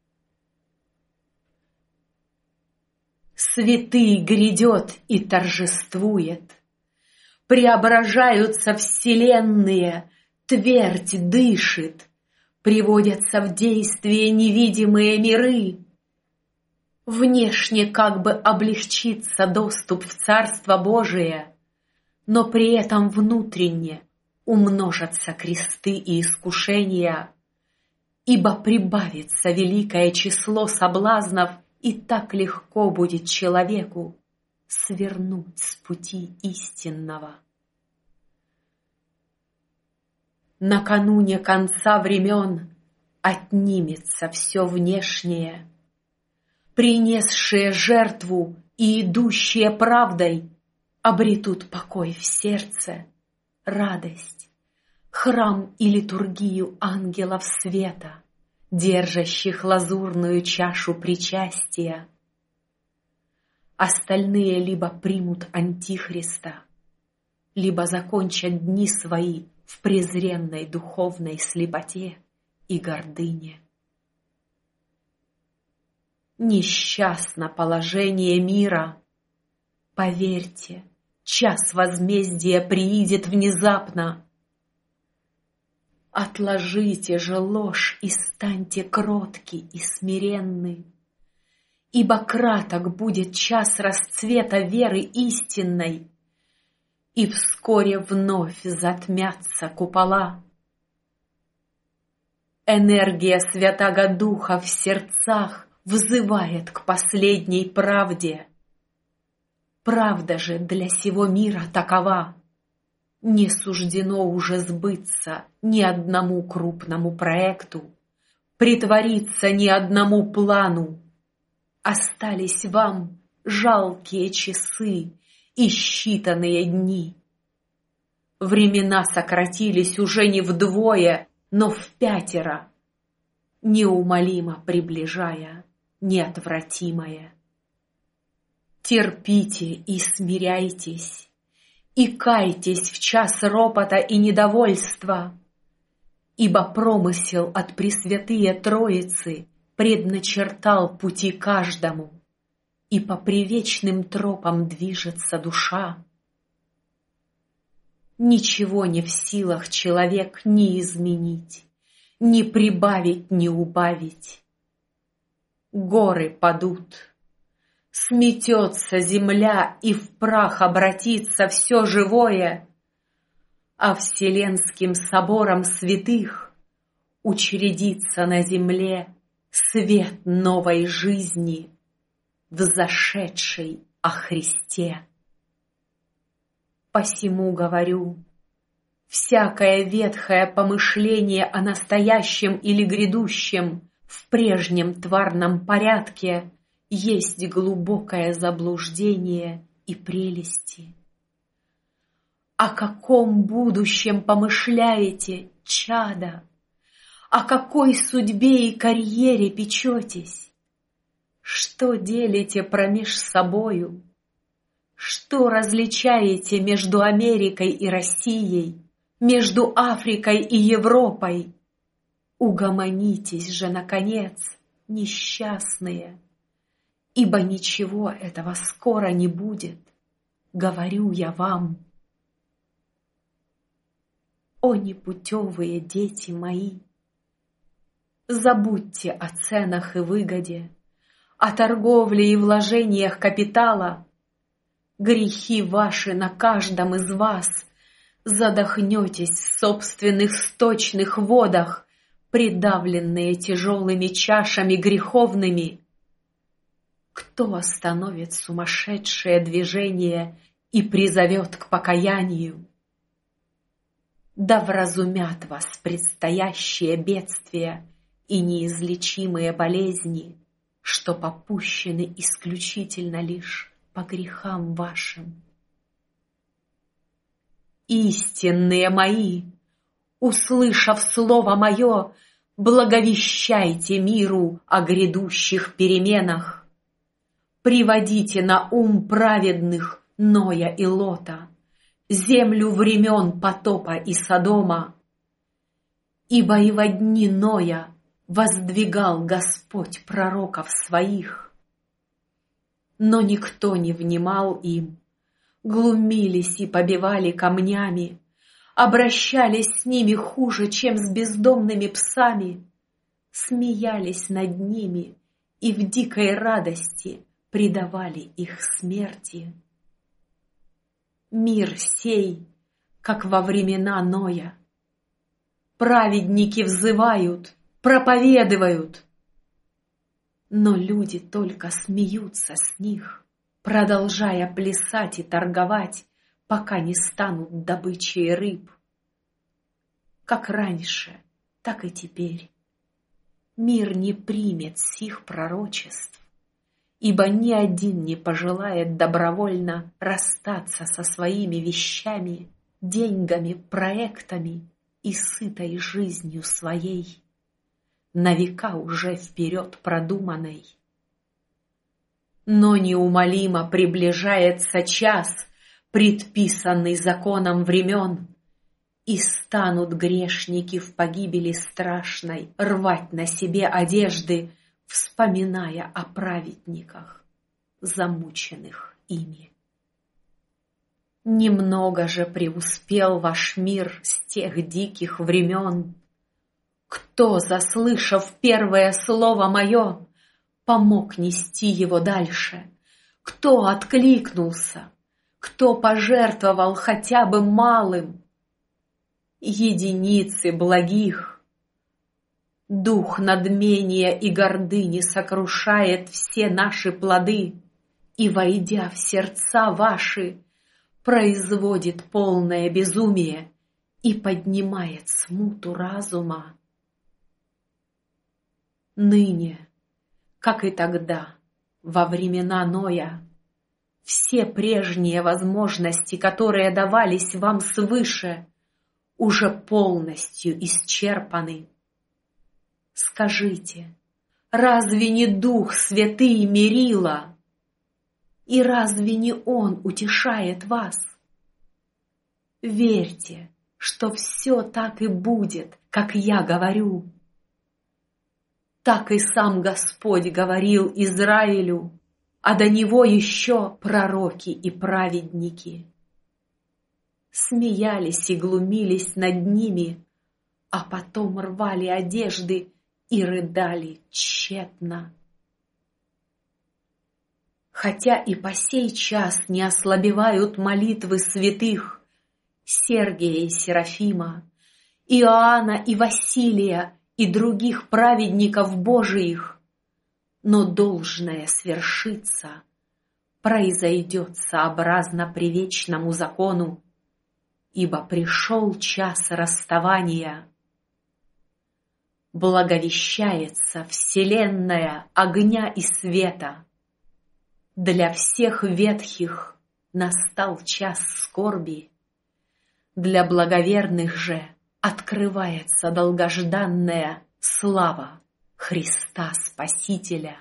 Святый грядет и торжествует, преображаются вселенные, твердь дышит, приводятся в действие невидимые миры. Внешне как бы облегчится доступ в Царство Божие, но при этом внутренне умножатся кресты и искушения, ибо прибавится великое число соблазнов, и так легко будет человеку свернуть с пути истинного. Накануне конца времен отнимется все внешнее. Принесшие жертву и идущие правдой обретут покой в сердце, радость, храм и литургию ангелов света, держащих лазурную чашу причастия. Остальные либо примут Антихриста, либо закончат дни свои в презренной духовной слепоте и гордыне. Несчастно положение мира. Поверьте, час возмездия приидет внезапно. Отложите же ложь и станьте кротки и смиренны, ибо краток будет час расцвета веры истинной, и вскоре вновь затмятся купола. Энергия Святаго Духа в сердцах взывает к последней правде. Правда же для сего мира такова: не суждено уже сбыться ни одному крупному проекту, притвориться ни одному плану. Остались вам жалкие часы и считанные дни. Времена сократились уже не вдвое, но в пятеро, неумолимо приближая неотвратимое. Терпите и смиряйтесь, и кайтесь в час ропота и недовольства, ибо промысел от Пресвятые Троицы предначертал пути каждому, и по привечным тропам движется душа. Ничего не в силах человек ни изменить, ни прибавить, ни убавить. Горы падут, сметется земля, и в прах обратится все живое, а Вселенским собором святых учредится на земле свет новой жизни, взошедшей о Христе. Посему говорю, всякое ветхое помышление о настоящем или грядущем в прежнем тварном порядке есть глубокое заблуждение и прелести. О каком будущем помышляете, чада? О какой судьбе и карьере печетесь? Что делите промеж собою? Что различаете между Америкой и Россией, между Африкой и Европой? Угомонитесь же, наконец, несчастные, ибо ничего этого скоро не будет, говорю я вам. О непутевые дети мои! Забудьте о ценах и выгоде, о торговле и вложениях капитала. Грехи ваши на каждом из вас, задохнетесь в собственных сточных водах, придавленные тяжелыми чашами греховными. Кто остановит сумасшедшее движение и призовет к покаянию? Да вразумят вас предстоящие бедствия и неизлечимые болезни, что попущены исключительно лишь по грехам вашим. Истинные мои, услышав слово мое, благовещайте миру о грядущих переменах. Приводите на ум праведных Ноя и Лота, землю времен потопа и Содома. Ибо и во дни Ноя воздвигал Господь пророков своих, но никто не внимал им, глумились и побивали камнями, обращались с ними хуже, чем с бездомными псами, смеялись над ними и в дикой радости предавали их смерти. Мир сей, как во времена Ноя. Праведники взывают, проповедуют, но люди только смеются с них, продолжая плясать и торговать, пока не станут добычей рыб. Как раньше, так и теперь. Мир не примет сих пророчеств, ибо ни один не пожелает добровольно расстаться со своими вещами, деньгами, проектами и сытой жизнью своей, на века уже вперед продуманной. Но неумолимо приближается час, предписанный законом времен, и станут грешники в погибели страшной рвать на себе одежды, вспоминая о праведниках, замученных ими. Немного же преуспел ваш мир с тех диких времен. Кто, заслышав первое слово мое, помог нести его дальше? Кто откликнулся? Кто пожертвовал хотя бы малым? Единицы благих. Дух надмения и гордыни сокрушает все наши плоды и, войдя в сердца ваши, производит полное безумие и поднимает смуту разума. Ныне, как и тогда, во времена Ноя, все прежние возможности, которые давались вам свыше, уже полностью исчерпаны. Скажите, разве не Дух Святый мерила? И разве не Он утешает вас? Верьте, что все так и будет, как я говорю. Так и сам Господь говорил Израилю, а до Него еще пророки и праведники. Смеялись и глумились над ними, а потом рвали одежды и рыдали тщетно. Хотя и по сей час не ослабевают молитвы святых Сергия и Серафима, Иоанна и Василия и других праведников Божиих, но должное свершится, произойдет сообразно привечному закону, ибо пришел час расставания. Благовещается вселенная огня и света. Для всех ветхих настал час скорби, для благоверных же открывается долгожданная слава Христа Спасителя.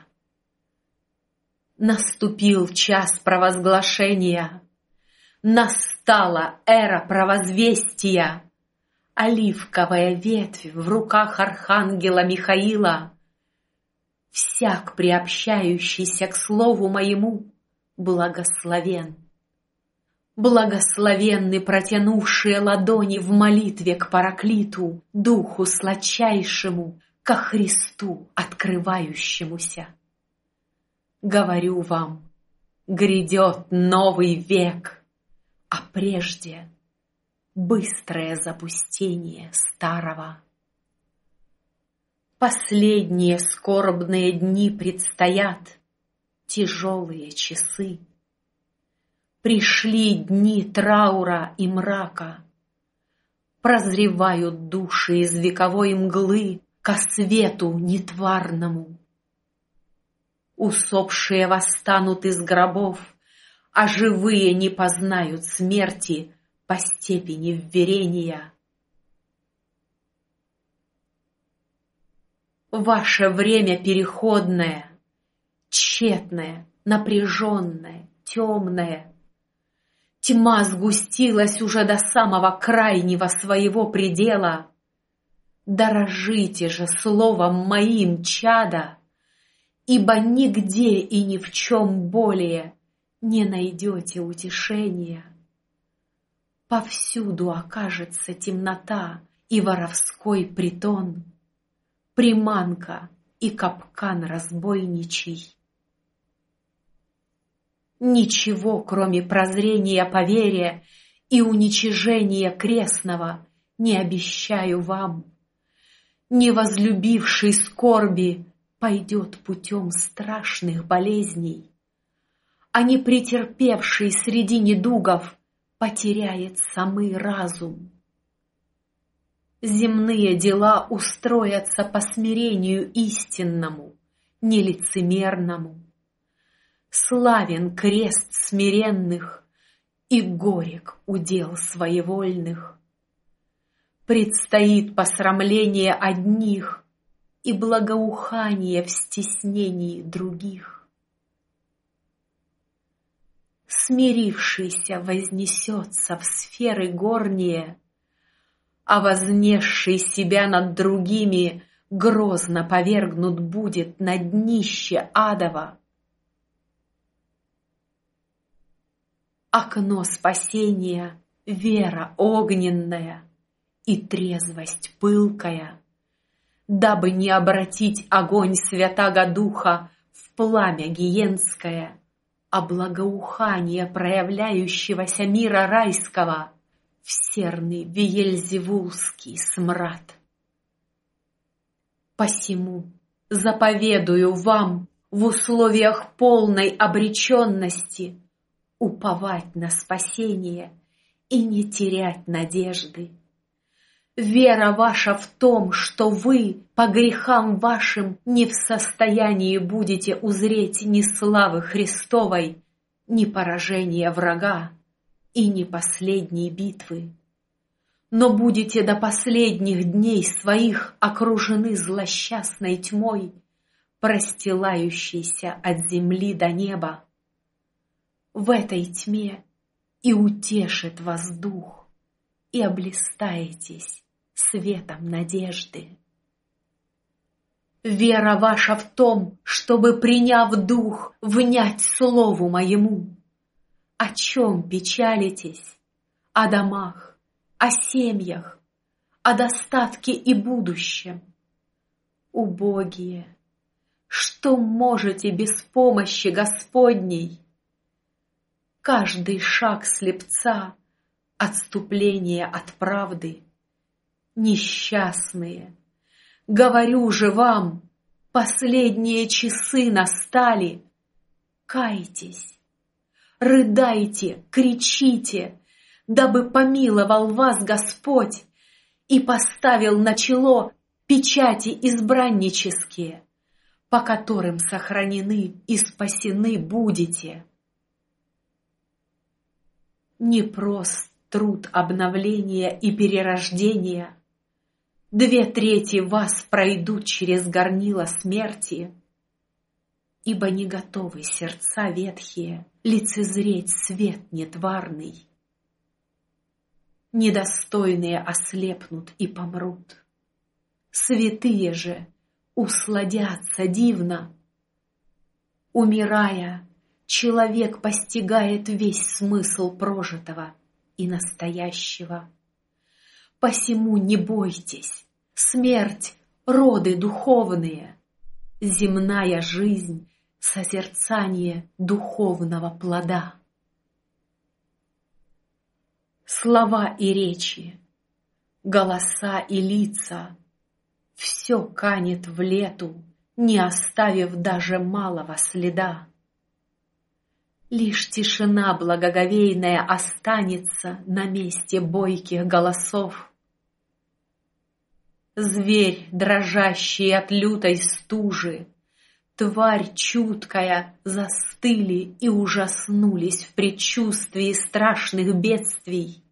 Наступил час провозглашения, настала эра провозвестия. Оливковая ветвь в руках архангела Михаила. Всяк, приобщающийся к слову моему, благословен. Благословенны протянувшие ладони в молитве к Параклиту, Духу сладчайшему, ко Христу открывающемуся. Говорю вам, грядет новый век, а прежде быстрое запустение старого. Последние скорбные дни предстоят, тяжелые часы. Пришли дни траура и мрака, прозревают души из вековой мглы ко свету нетварному. Усопшие восстанут из гробов, а живые не познают смерти по степени вверения. Ваше время переходное, тщетное, напряженное, темное. Тьма сгустилась уже до самого крайнего своего предела. Дорожите же словом моим, чада, ибо нигде и ни в чем более не найдете утешения. Повсюду окажется темнота и воровской притон, приманка и капкан разбойничий. Ничего, кроме прозрения по вере и уничижения крестного, не обещаю вам. Не возлюбивший скорби пойдет путем страшных болезней, а не претерпевший среди недугов потеряет самый разум. Земные дела устроятся по смирению истинному, нелицемерному. Славен крест смиренных и горек удел своевольных. Предстоит посрамление одних и благоухание в стеснении других. Смирившийся вознесется в сферы горние, а вознесший себя над другими грозно повергнут будет на днище адово. Окно спасения — вера огненная и трезвость пылкая, дабы не обратить огонь Святаго Духа в пламя гиенское, а благоухание проявляющегося мира райского в серный виельзевулский смрад. Посему заповедую вам в условиях полной обреченности уповать на спасение и не терять надежды. Вера ваша в том, что вы по грехам вашим не в состоянии будете узреть ни славы Христовой, ни поражения врага и ни последней битвы, но будете до последних дней своих окружены злосчастной тьмой, простилающейся от земли до неба. В этой тьме и утешит вас дух, и облистаетесь светом надежды. Вера ваша в том, чтобы, приняв дух, внять слову моему. О чем печалитесь? О домах, о семьях, о достатке и будущем. Убогие, что можете без помощи Господней? Каждый шаг слепца — отступление от правды. Несчастные, говорю же вам, последние часы настали. Кайтесь, рыдайте, кричите, дабы помиловал вас Господь и поставил на чело печати избраннические, по которым сохранены и спасены будете. Непрост труд обновления и перерождения. Две трети вас пройдут через горнило смерти, ибо не готовы сердца ветхие лицезреть свет нетварный. Недостойные ослепнут и помрут. Святые же усладятся дивно. Умирая, человек постигает весь смысл прожитого и настоящего. Посему не бойтесь, смерть — роды духовные, земная жизнь — созерцание духовного плода. Слова и речи, голоса и лица — все канет в лету, не оставив даже малого следа. Лишь тишина благоговейная останется на месте бойких голосов. Зверь, дрожащий от лютой стужи, тварь чуткая, застыли и ужаснулись в предчувствии страшных бедствий.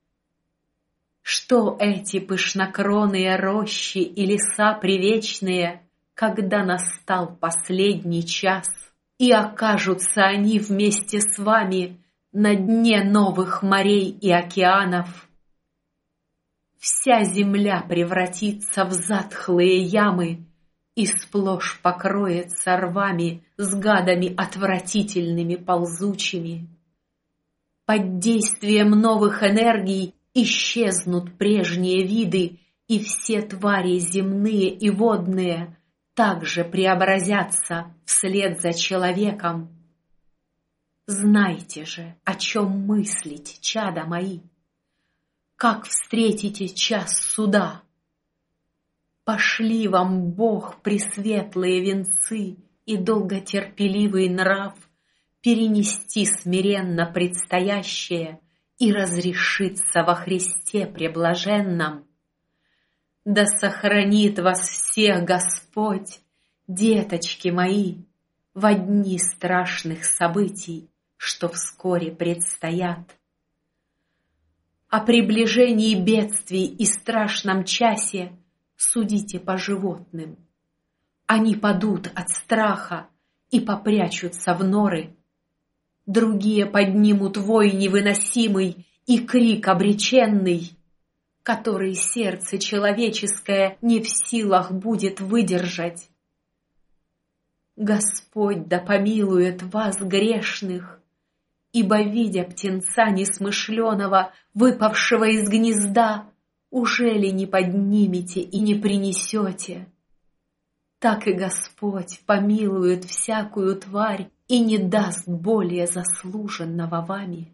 Что эти пышнокронные рощи и леса привечные, когда настал последний час, и окажутся они вместе с вами на дне новых морей и океанов? Вся земля превратится в затхлые ямы и сплошь покроется рвами с гадами отвратительными ползучими. Под действием новых энергий исчезнут прежние виды, и все твари земные и водные также преобразятся вслед за человеком. Знайте же, о чем мыслить, чада мои, как встретите час суда. Пошли вам Бог пресветлые венцы и долготерпеливый нрав перенести смиренно предстоящее и разрешиться во Христе преблаженном. Да сохранит вас всех Господь, деточки мои, во дни страшных событий, что вскоре предстоят. О приближении бедствий и страшном часе судите по животным. Они падут от страха и попрячутся в норы. Другие поднимут вой невыносимый и крик обреченный, который сердце человеческое не в силах будет выдержать. Господь да помилует вас, грешных, ибо, видя птенца несмышленого, выпавшего из гнезда, уже ли не поднимете и не принесете? Так и Господь помилует всякую тварь и не даст более заслуженного вами.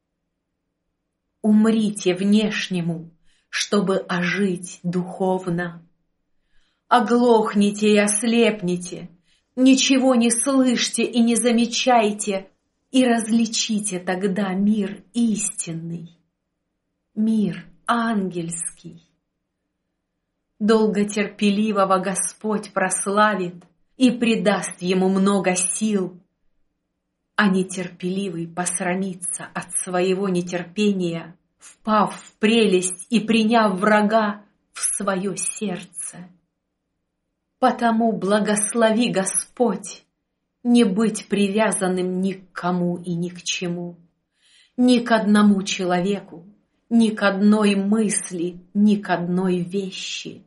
Умрите внешнему, чтобы ожить духовно. Оглохните и ослепните, ничего не слышьте и не замечайте, и различите тогда мир истинный, мир ангельский. Долготерпеливого Господь прославит и придаст ему много сил, а нетерпеливый посрамится от своего нетерпения, впав в прелесть и приняв врага в свое сердце. Потому благослови Господь не быть привязанным ни к кому и ни к чему, ни к одному человеку, ни к одной мысли, ни к одной вещи.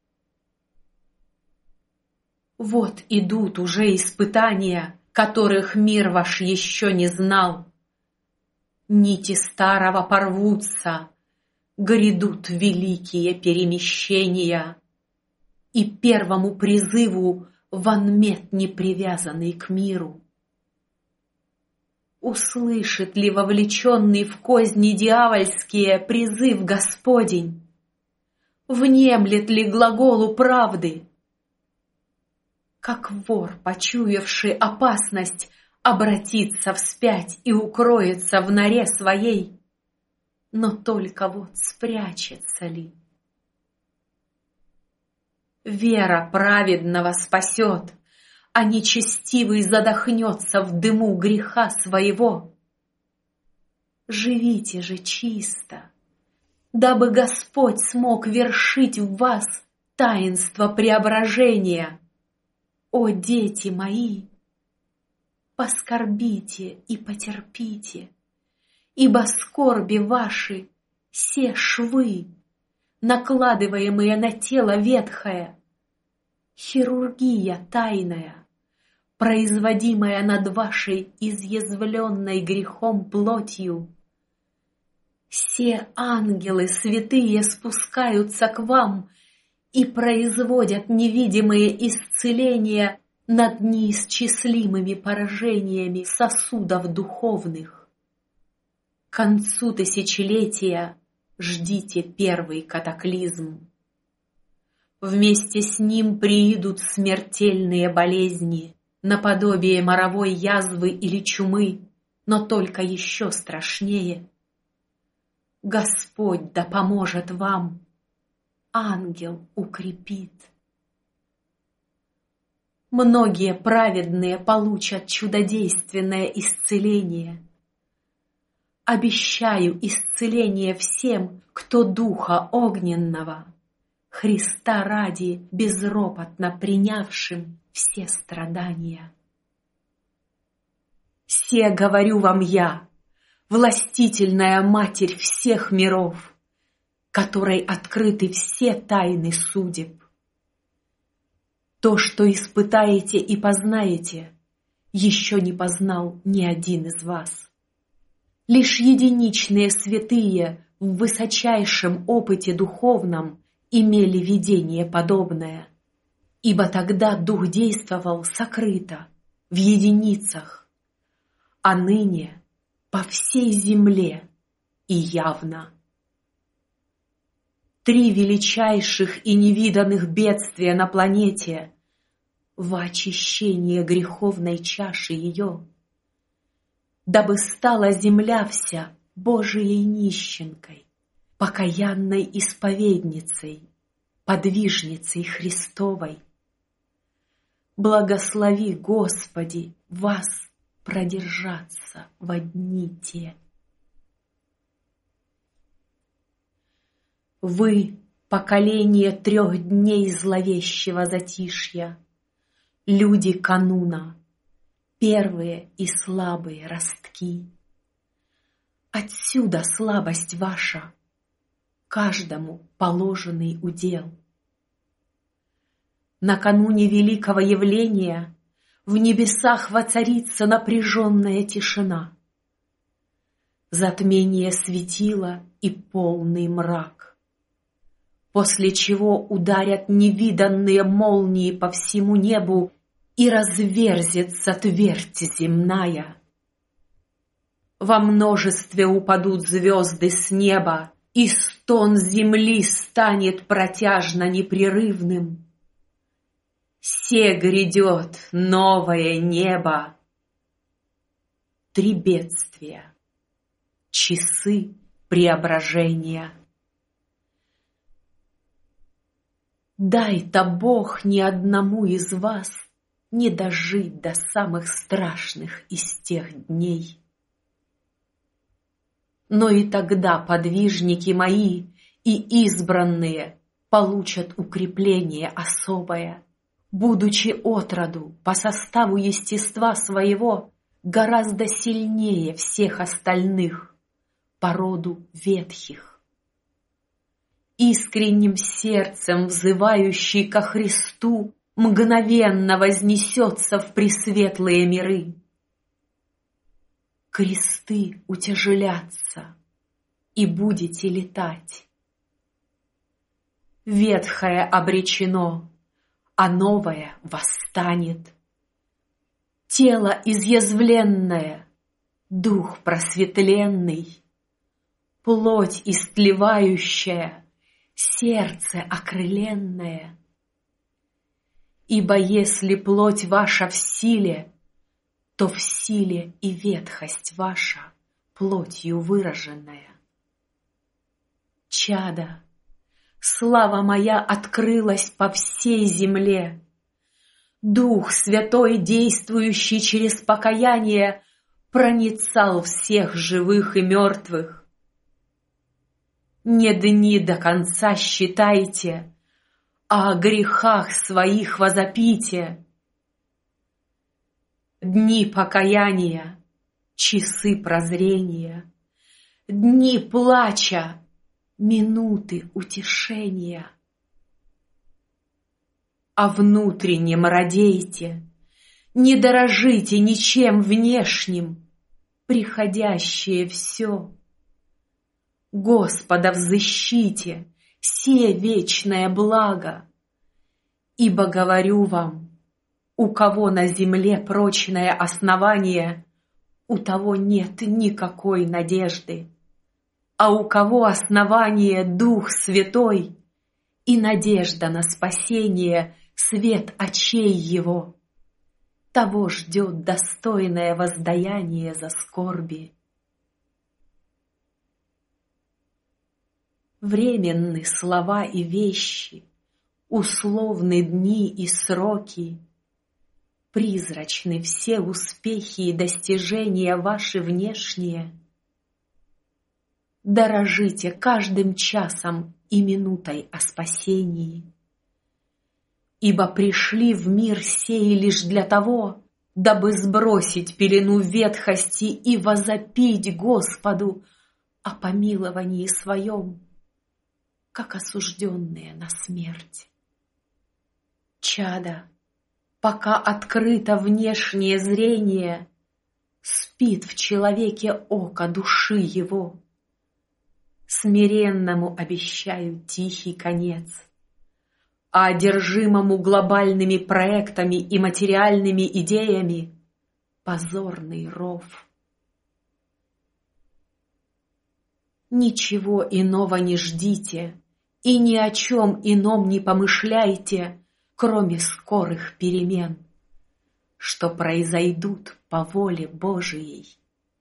Вот идут уже испытания, которых мир ваш еще не знал. Нити старого порвутся, грядут великие перемещения, и первому призыву вонмет непривязанный к миру. Услышит ли вовлеченный в козни дьявольские призыв Господень? Внемлет ли глаголу правды? Как вор, почуявший опасность, обратится вспять и укроется в норе своей, но только вот спрячется ли? Вера праведного спасет, а нечестивый задохнется в дыму греха своего. Живите же чисто, дабы Господь смог вершить в вас таинство преображения. О, дети мои, поскорбите и потерпите, ибо скорби ваши се швы, накладываемые на тело ветхое, хирургия тайная, производимая над вашей изъязвленной грехом плотью. Все ангелы святые спускаются к вам и производят невидимые исцеления над неисчислимыми поражениями сосудов духовных. К концу тысячелетия ждите первый катаклизм. Вместе с ним приидут смертельные болезни, наподобие моровой язвы или чумы, но только еще страшнее. Господь да поможет вам, ангел укрепит. Многие праведные получат чудодейственное исцеление. Обещаю исцеление всем, кто духа огненного, Христа ради безропотно принявшим все страдания. Се говорю вам я, властительная Матерь всех миров, которой открыты все тайны судеб. То, что испытаете и познаете, еще не познал ни один из вас. Лишь единичные святые в высочайшем опыте духовном имели видение подобное, ибо тогда Дух действовал сокрыто, в единицах, а ныне по всей земле и явно. Три величайших и невиданных бедствия на планете во очищение греховной чаши ее, дабы стала земля вся Божией нищенкой, покаянной исповедницей, подвижницей Христовой. Благослови, Господи, вас продержаться во дни те. Вы, поколение трех дней зловещего затишья, люди кануна, первые и слабые ростки. Отсюда слабость ваша, каждому положенный удел. Накануне великого явления в небесах воцарится напряженная тишина, затмение светила и полный мрак, после чего ударят невиданные молнии по всему небу и разверзется твердь земная. Во множестве упадут звезды с неба, и стон земли станет протяжно непрерывным. Се грядет новое небо. Три бедствия, часы преображения. Дай-то Бог ни одному из вас не дожить до самых страшных из тех дней. Но и тогда подвижники мои и избранные получат укрепление особое, будучи отроду по составу естества своего гораздо сильнее всех остальных по роду ветхих. Искренним сердцем взывающий ко Христу мгновенно вознесется в пресветлые миры. Кресты утяжелятся, и будете летать. Ветхое обречено, а новое восстанет. Тело изъязвленное, дух просветленный, плоть истлевающая, сердце окрыленное. Ибо если плоть ваша в силе, то в силе и ветхость ваша, плотью выраженная. Чада, слава моя открылась по всей земле. Дух Святой, действующий через покаяние, проницал всех живых и мертвых. Не дни до конца считайте, а о грехах своих возопите. Дни покаяния, часы прозрения, дни плача, минуты утешения. О внутреннем радейте, не дорожите ничем внешним, приходящее все. Господа взыщите, се вечное благо, ибо говорю вам, у кого на земле прочное основание, у того нет никакой надежды, а у кого основание Дух Святой и надежда на спасение, свет очей его, того ждет достойное воздаяние за скорби. Временны слова и вещи, условны дни и сроки, призрачны все успехи и достижения ваши внешние. Дорожите каждым часом и минутой о спасении, ибо пришли в мир сей лишь для того, дабы сбросить пелену ветхости и возопить Господу о помиловании своем, как осужденные на смерть. Чада, пока открыто внешнее зрение, спит в человеке око души его. Смиренному обещаю тихий конец, а одержимому глобальными проектами и материальными идеями позорный ров. Ничего иного не ждите и ни о чем ином не помышляйте, кроме скорых перемен, что произойдут по воле Божией.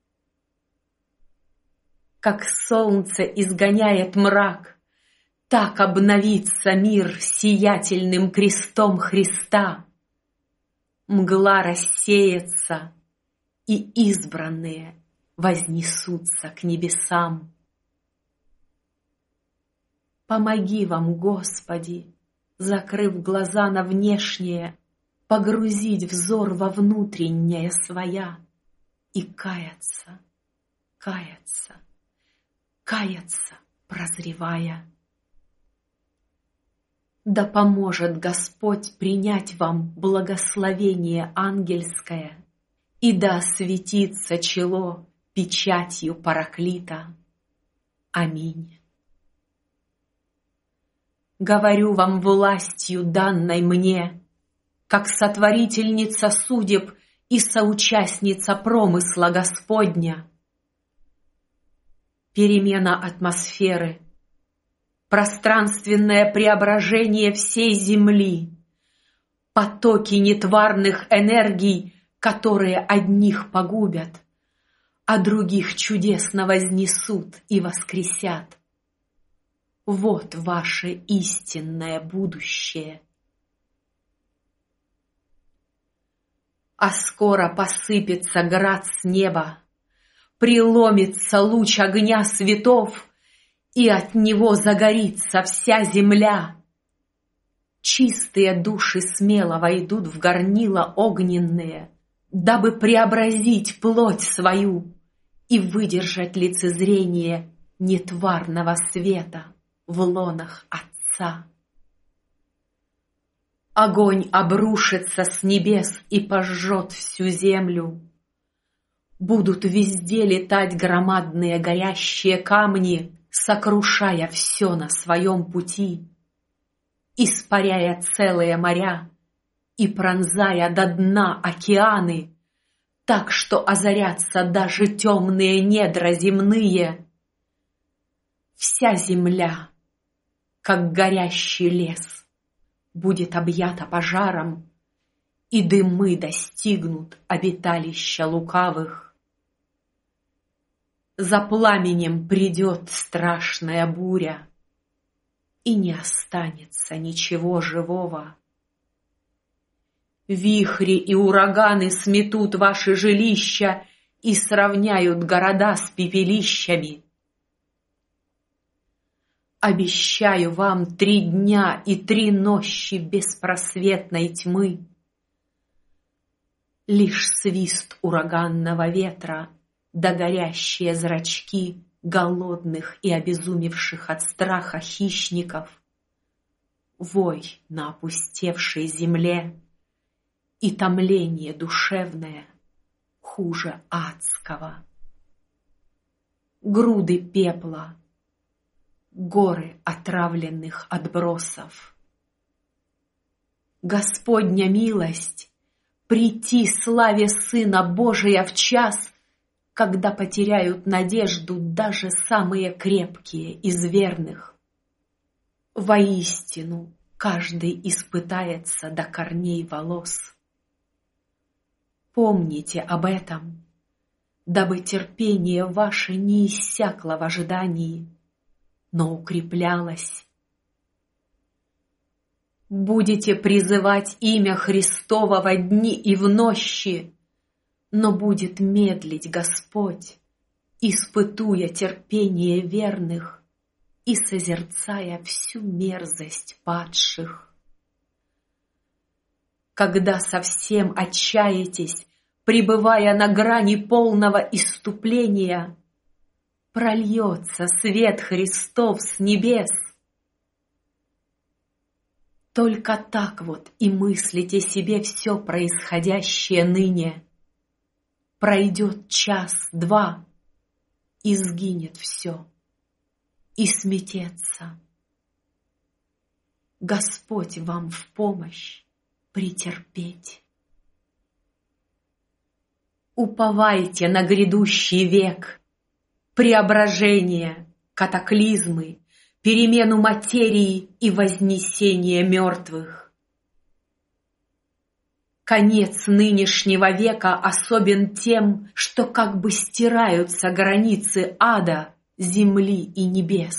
Как солнце изгоняет мрак, так обновится мир сиятельным крестом Христа. Мгла рассеется, и избранные вознесутся к небесам. Помоги вам, Господи, закрыв глаза на внешнее, погрузить взор во внутреннее своя и каяться, каяться, каяться, прозревая. Да поможет Господь принять вам благословение ангельское, и да осветится чело печатью Параклита. Аминь. Говорю вам властью, данной мне, как сотворительница судеб и соучастница промысла Господня. Перемена атмосферы, пространственное преображение всей Земли, потоки нетварных энергий, которые одних погубят, а других чудесно вознесут и воскресят. Вот ваше истинное будущее. А скоро посыпется град с неба, преломится луч огня светов, и от него загорится вся земля. Чистые души смело войдут в горнила огненные, дабы преобразить плоть свою и выдержать лицезрение нетварного света в лонах Отца. Огонь обрушится с небес и пожжет всю землю. Будут везде летать громадные горящие камни, сокрушая все на своем пути, испаряя целые моря и пронзая до дна океаны, так что озарятся даже темные недра земные. Вся земля, как горящий лес, будет объята пожаром, и дымы достигнут обиталища лукавых. За пламенем придет страшная буря, и не останется ничего живого. Вихри и ураганы сметут ваши жилища и сравняют города с пепелищами. Обещаю вам три дня и три ночи беспросветной тьмы. Лишь свист ураганного ветра да горящие зрачки голодных и обезумевших от страха хищников, вой на опустевшей земле и томление душевное хуже адского. Груды пепла, горы отравленных отбросов. Господня милость прийти славе Сына Божия в час, когда потеряют надежду даже самые крепкие из верных. Воистину, каждый испытается до корней волос. Помните об этом, дабы терпение ваше не иссякло в ожидании, но укреплялось. Будете призывать имя Христово во дни и в нощи, но будет медлить Господь, испытуя терпение верных и созерцая всю мерзость падших. Когда совсем отчаетесь, пребывая на грани полного исступления, прольется свет Христов с небес. Только так вот и мыслите себе все происходящее ныне. Пройдет час-два, и сгинет все, и сметется. Господь вам в помощь претерпеть. Уповайте на грядущий век, преображение, катаклизмы, перемену материи и вознесение мертвых. Конец нынешнего века особен тем, что как бы стираются границы ада, земли и небес.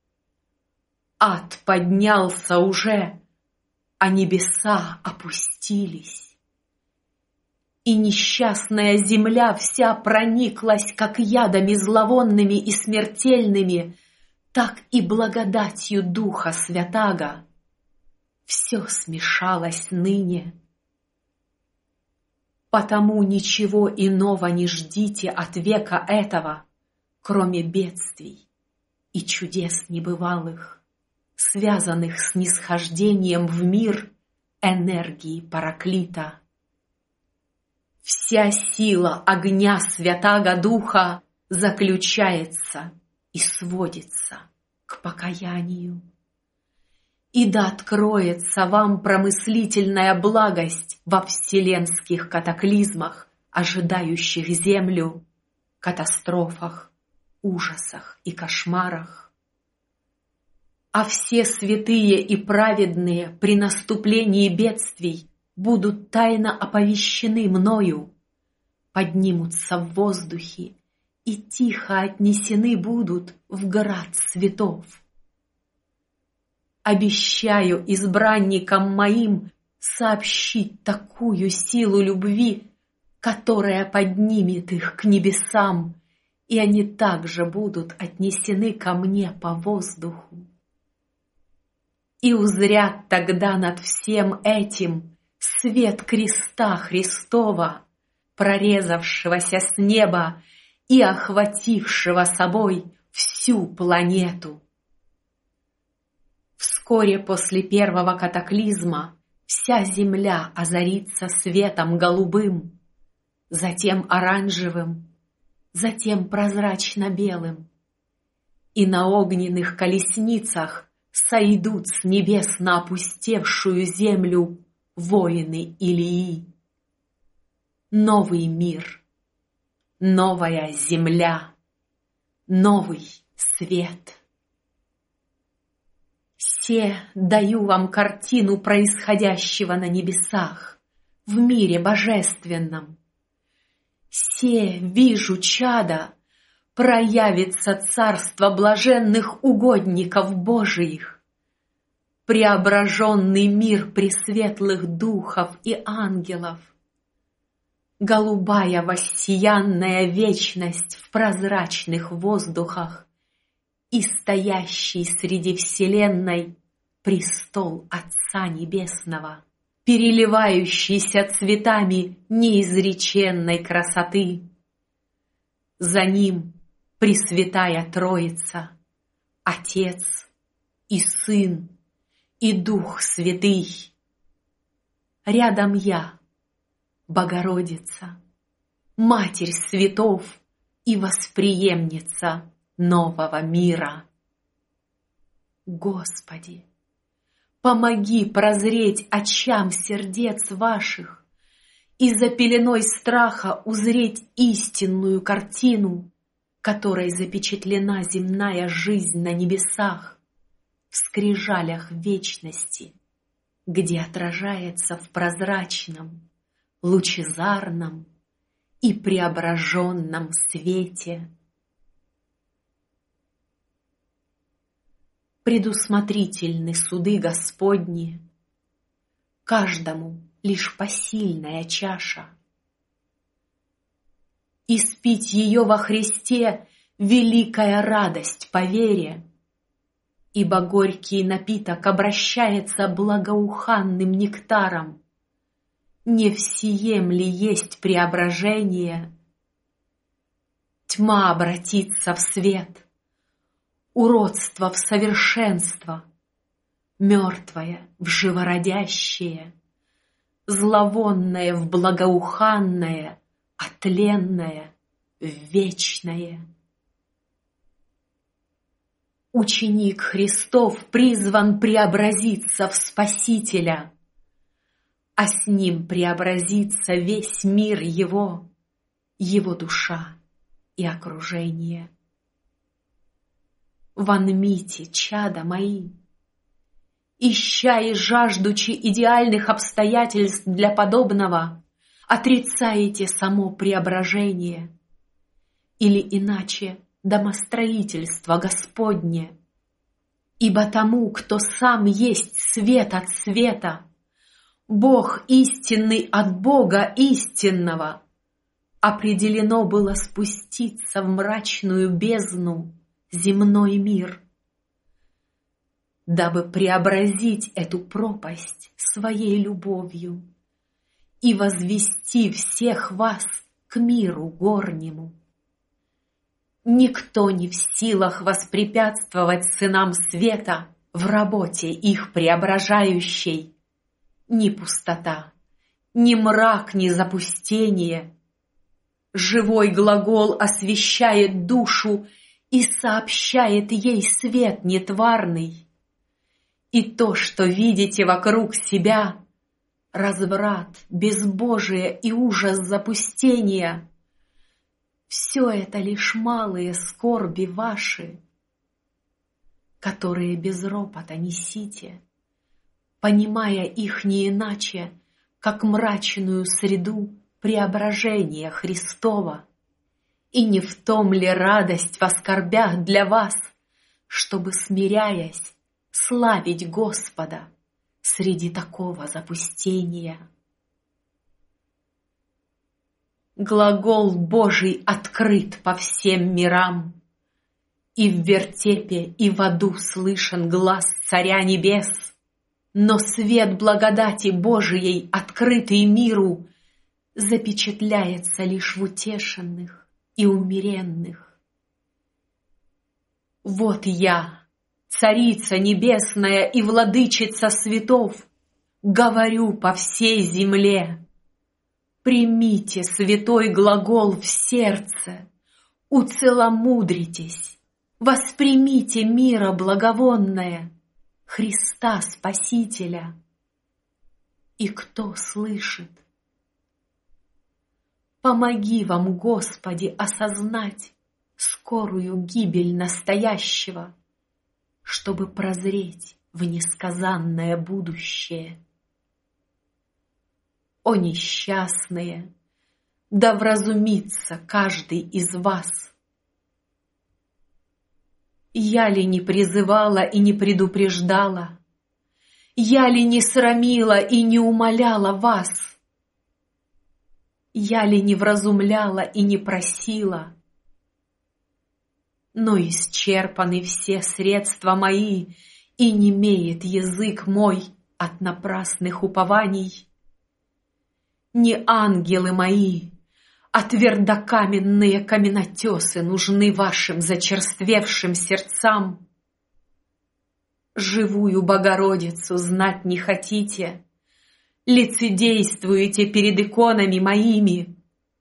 Ад поднялся уже, а небеса опустились. И несчастная земля вся прониклась как ядами зловонными и смертельными, так и благодатью Духа Святаго. Все смешалось ныне. Потому ничего иного не ждите от века этого, кроме бедствий и чудес небывалых, связанных с нисхождением в мир энергии Параклита. Вся сила огня Святаго Духа заключается и сводится к покаянию. И да откроется вам промыслительная благость во вселенских катаклизмах, ожидающих землю, катастрофах, ужасах и кошмарах. А все святые и праведные при наступлении бедствий будут тайно оповещены мною, поднимутся в воздухе и тихо отнесены будут в град светов. Обещаю избранникам моим сообщить такую силу любви, которая поднимет их к небесам, и они также будут отнесены ко мне по воздуху. И узрят тогда над всем этим свет креста Христова, прорезавшегося с неба и охватившего собой всю планету. Вскоре после первого катаклизма вся земля озарится светом голубым, затем оранжевым, затем прозрачно-белым, и на огненных колесницах сойдут с небес на опустевшую землю воины Илии. Новый мир, новая земля, новый свет. Се даю вам картину происходящего на небесах, в мире божественном. Се вижу чада, проявится царство блаженных угодников Божиих, преображенный мир пресветлых духов и ангелов, голубая воссиянная вечность в прозрачных воздухах и стоящий среди вселенной престол Отца Небесного, переливающийся цветами неизреченной красоты. За ним Пресвятая Троица, Отец и Сын и Дух Святый. Рядом я, Богородица, Матерь светов и восприемница нового мира. Господи, помоги прозреть очам сердец ваших и за пеленой страха узреть истинную картину, которой запечатлена земная жизнь на небесах, в скрижалях вечности, где отражается в прозрачном, лучезарном и преображенном свете. Предусмотрительны суды Господни, каждому лишь посильная чаша. Испить ее во Христе — великая радость по вере, ибо горький напиток обращается благоуханным нектаром. Не в сием ли есть преображение? Тьма обратится в свет, уродство в совершенство, мертвое в живородящее, зловонное в благоуханное, а тленное в вечное. Ученик Христов призван преобразиться в Спасителя, а с ним преобразится весь мир его, его душа и окружение. вонмите, чада мои. Ища и жаждучи идеальных обстоятельств для подобного, отрицаете само преображение, или иначе домостроительство Господне. Ибо тому, кто сам есть свет от света, Бог истинный от Бога истинного, определено было спуститься в мрачную бездну земной мир, дабы преобразить эту пропасть своей любовью и возвести всех вас к миру горнему. Никто не в силах воспрепятствовать сынам света в работе их преображающей. Ни пустота, ни мрак, ни запустение. Живой глагол освещает душу и сообщает ей свет нетварный. И то, что видите вокруг себя, разврат, безбожие и ужас запустения, все это лишь малые скорби ваши, которые без ропота несите, понимая их не иначе, как мрачную среду преображения Христова. И не в том ли радость в оскорбях для вас, чтобы, смиряясь, славить Господа среди такого запустения? Глагол Божий открыт по всем мирам, и в вертепе, и в аду слышен глас Царя Небес, но свет благодати Божией, открытый миру, запечатляется лишь в утешенных и умеренных. Вот я, Царица Небесная и Владычица светов, говорю по всей земле: примите святой глагол в сердце, уцеломудритесь, воспримите мира благовонное, Христа Спасителя. И кто слышит? Помоги вам, Господи, осознать скорую гибель настоящего, чтобы прозреть в несказанное будущее. О несчастные, да вразумится каждый из вас! Я ли не призывала и не предупреждала? Я ли не срамила и не умоляла вас? Я ли не вразумляла и не просила? Но исчерпаны все средства мои, и немеет язык мой от напрасных упований. Не ангелы мои, а твердокаменные каменотесы нужны вашим зачерствевшим сердцам. Живую Богородицу знать не хотите, лицедействуете перед иконами моими.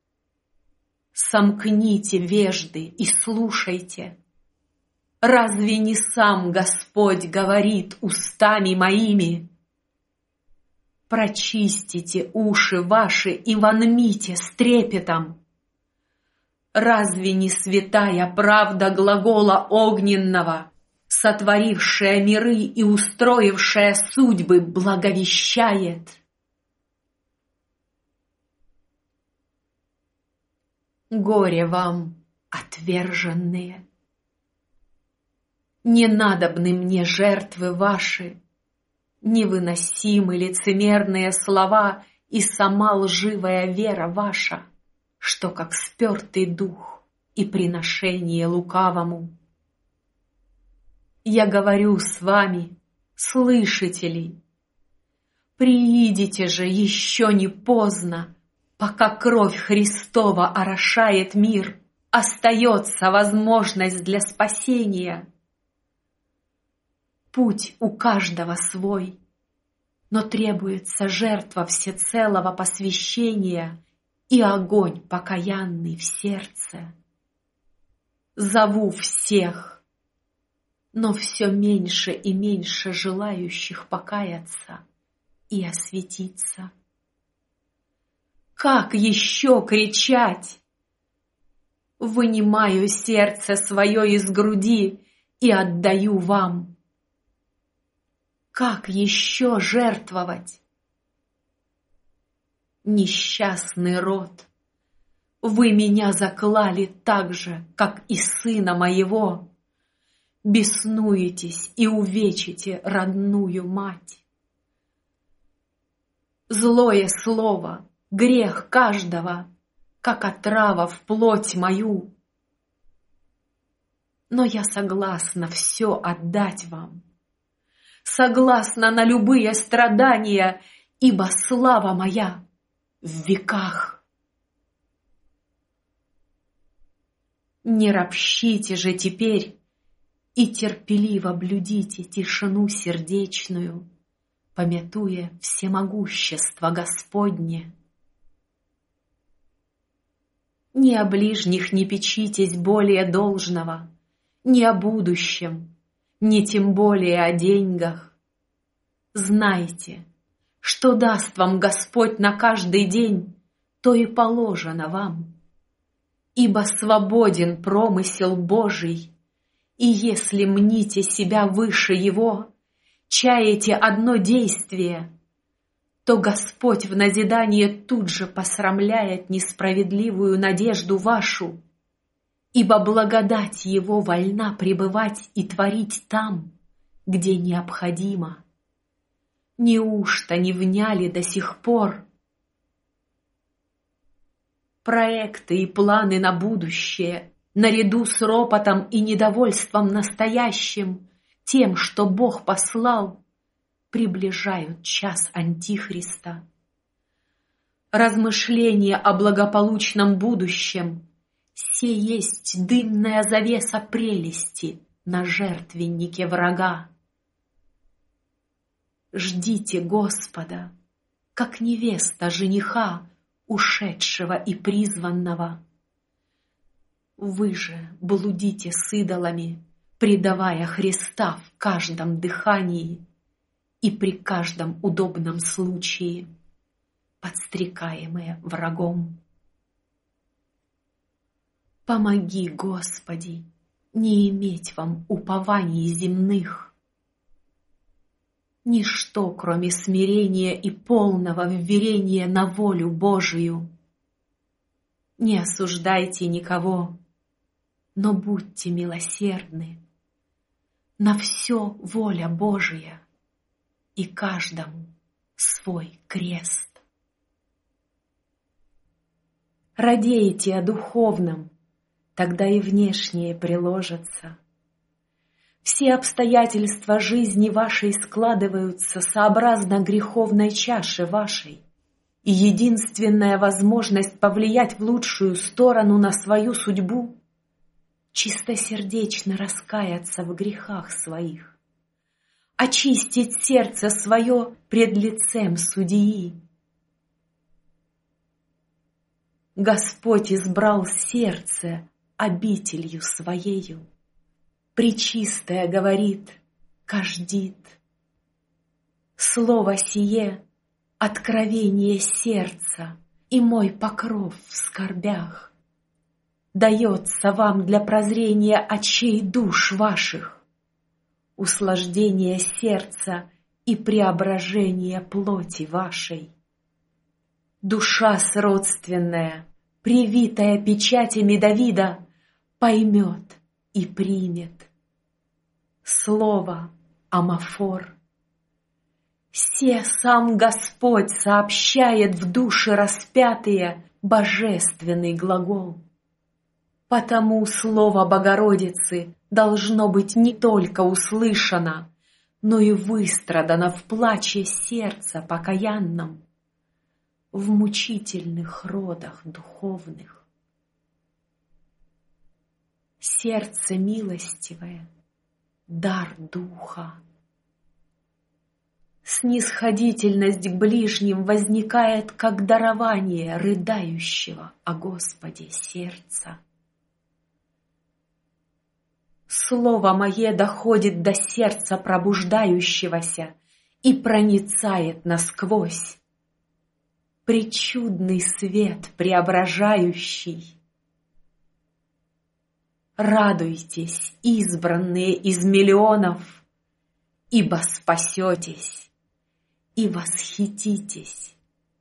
Сомкните вежды и слушайте. Разве не сам Господь говорит устами моими? Прочистите уши ваши и вонмите с трепетом. Разве не святая правда глагола огненного, сотворившая миры и устроившая судьбы, благовещает? Горе вам, отверженные! Не надобны мне жертвы ваши, невыносимы лицемерные слова и сама лживая вера ваша, что как спертый дух и приношение лукавому. Я говорю с вами, слышите ли? Приидите же, еще не поздно, пока кровь Христова орошает мир, остается возможность для спасения. Путь у каждого свой, но требуется жертва всецелого посвящения и огонь покаянный в сердце. Зову всех, но все меньше и меньше желающих покаяться и осветиться. Как еще кричать? Вынимаю сердце свое из груди и отдаю вам. Как еще жертвовать? Несчастный род, вы меня заклали так же, как и сына моего. Беснуетесь и увечите родную мать. Злое слово, грех каждого, как отрава в плоть мою. Но я согласна все отдать вам, согласна на любые страдания, ибо слава моя в веках. Не ропщите же теперь и терпеливо блюдите тишину сердечную, памятуя всемогущество Господне. Ни о ближних не печитесь более должного, ни о будущем, ни тем более о деньгах. Знайте, что даст вам Господь на каждый день, то и положено вам. Ибо свободен промысел Божий, и если мните себя выше его, чаете одно действие, то Господь в назидание тут же посрамляет несправедливую надежду вашу, ибо благодать его вольна пребывать и творить там, где необходимо. Неужто не вняли до сих пор? Проекты и планы на будущее, наряду с ропотом и недовольством настоящим, тем, что Бог послал, приближают час Антихриста. Размышления о благополучном будущем се есть дымная завеса прелести на жертвеннике врага. Ждите Господа, как невеста жениха, ушедшего и призванного. Вы же блудите с идолами, предавая Христа в каждом дыхании и при каждом удобном случае, подстрекаемые врагом. Помоги, Господи, не иметь вам упований земных. Ничто, кроме смирения и полного вверения на волю Божию. Не осуждайте никого, но будьте милосердны. На все воля Божия, и каждому свой крест. Радейте о духовном, тогда и внешнее приложится. Все обстоятельства жизни вашей складываются сообразно греховной чаше вашей, и единственная возможность повлиять в лучшую сторону на свою судьбу — чистосердечно раскаяться в грехах своих, очистить сердце свое пред лицем судьи. Господь избрал сердце обителью своею. Пречистая говорит, каждит. Слово сие — откровение сердца и мой покров в скорбях. Дается вам для прозрения очей душ ваших, услаждение сердца и преображение плоти вашей. Душа сродственная, привитая печатями Давида, поймет и примет. Слово амафор. Се сам Господь сообщает в душе распятые божественный глагол. Потому слово Богородицы должно быть не только услышано, но и выстрадано в плаче сердца покаянном, в мучительных родах духовных. Сердце милостивое, дар духа. Снисходительность к ближним возникает как дарование рыдающего о Господе сердца. Слово мое доходит до сердца пробуждающегося и проницает насквозь. Пречудный свет преображающий. Радуйтесь, избранные из миллионов, ибо спасетесь и восхититесь.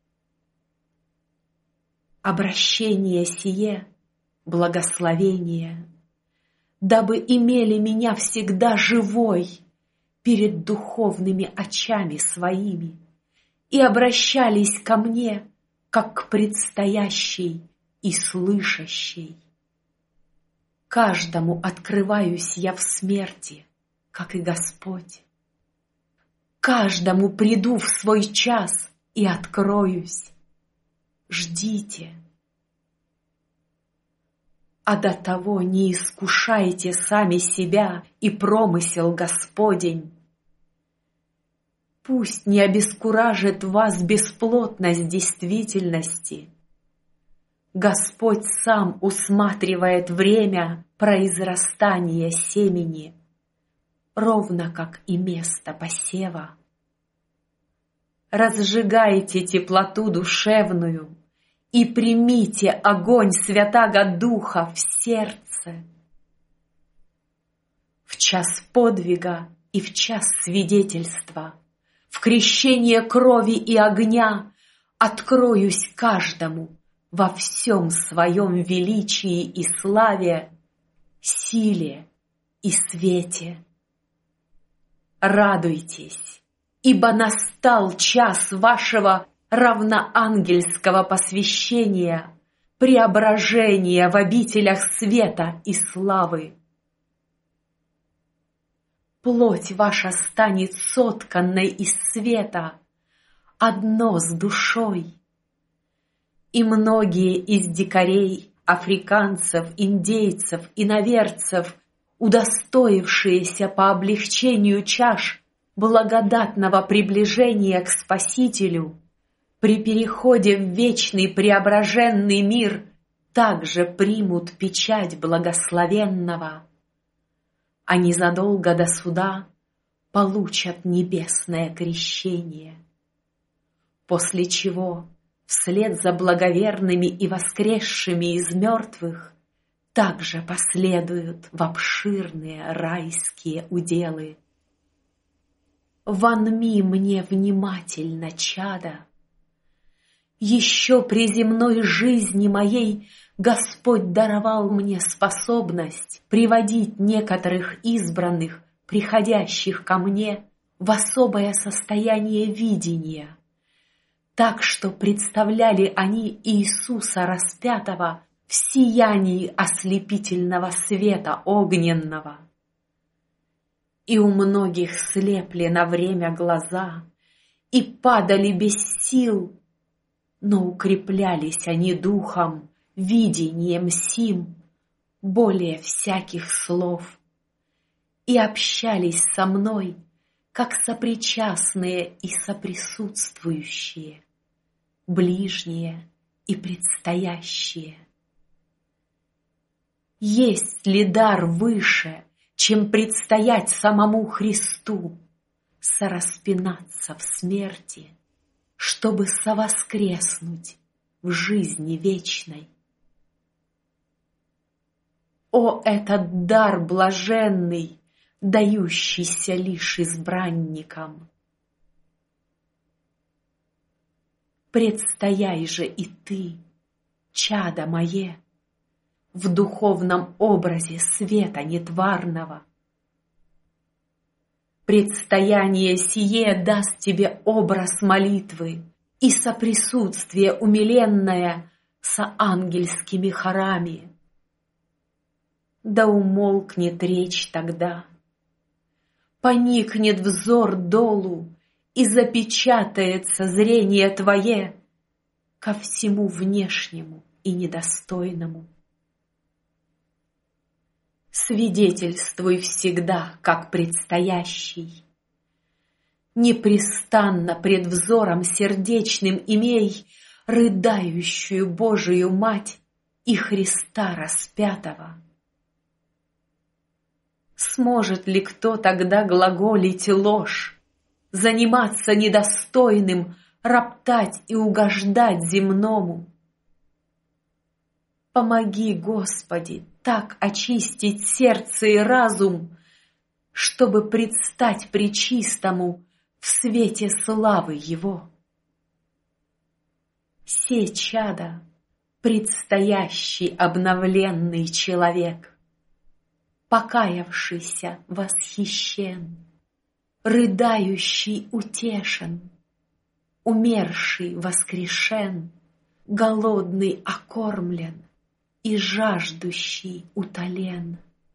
Обращение сие — благословение, дабы имели меня всегда живой перед духовными очами своими и обращались ко мне, как к предстоящей и слышащей. Каждому открываюсь я в смерти, как и Господь. Каждому приду в свой час и откроюсь. Ждите. А до того не искушайте сами себя и промысел Господень. Пусть не обескуражит вас бесплотность действительности. Господь сам усматривает время произрастания семени, ровно как и место посева. Разжигайте теплоту душевную и примите огонь Святаго Духа в сердце. В час подвига и в час свидетельства, в крещение крови и огня откроюсь каждому во всем своем величии и славе, силе и свете. Радуйтесь, ибо настал час вашего равноангельского посвящения, преображения в обителях света и славы. Плоть ваша станет сотканной из света, одно с душой. И многие из дикарей, африканцев, индейцев, иноверцев, удостоившиеся по облегчению чаш благодатного приближения к Спасителю, при переходе в вечный преображенный мир также примут печать благословенного. А незадолго до суда получат небесное крещение, после чего вслед за благоверными и воскресшими из мертвых также последуют в обширные райские уделы. Вонми мне внимательно, чада. Еще при земной жизни моей Господь даровал мне способность приводить некоторых избранных, приходящих ко мне, в особое состояние видения, так что представляли они Иисуса распятого в сиянии ослепительного света огненного. И у многих слепли на время глаза, и падали без сил, но укреплялись они духом, видением сим, более всяких слов, и общались со мной, как сопричастные и соприсутствующие, ближние и предстоящие. Есть ли дар выше, чем предстоять самому Христу, сораспинаться в смерти, чтобы совоскреснуть в жизни вечной? О, этот дар блаженный, дающийся лишь избранникам! Предстояй же и ты, чадо мое, в духовном образе света нетварного. Предстояние сие даст тебе образ молитвы и соприсутствие умиленное со ангельскими хорами. Да умолкнет речь тогда, поникнет взор долу, и запечатается зрение твое ко всему внешнему и недостойному. Свидетельствуй всегда, как предстоящий. Непрестанно пред взором сердечным имей рыдающую Божию Мать и Христа распятого. Сможет ли кто тогда глаголить ложь, заниматься недостойным, роптать и угождать земному? Помоги, Господи, так очистить сердце и разум, чтобы предстать пречистому в свете славы Его. Се чада, предстоящий обновленный человек, покаявшийся восхищен, рыдающий утешен, умерший воскрешен, голодный окормлен и жаждущий утолен.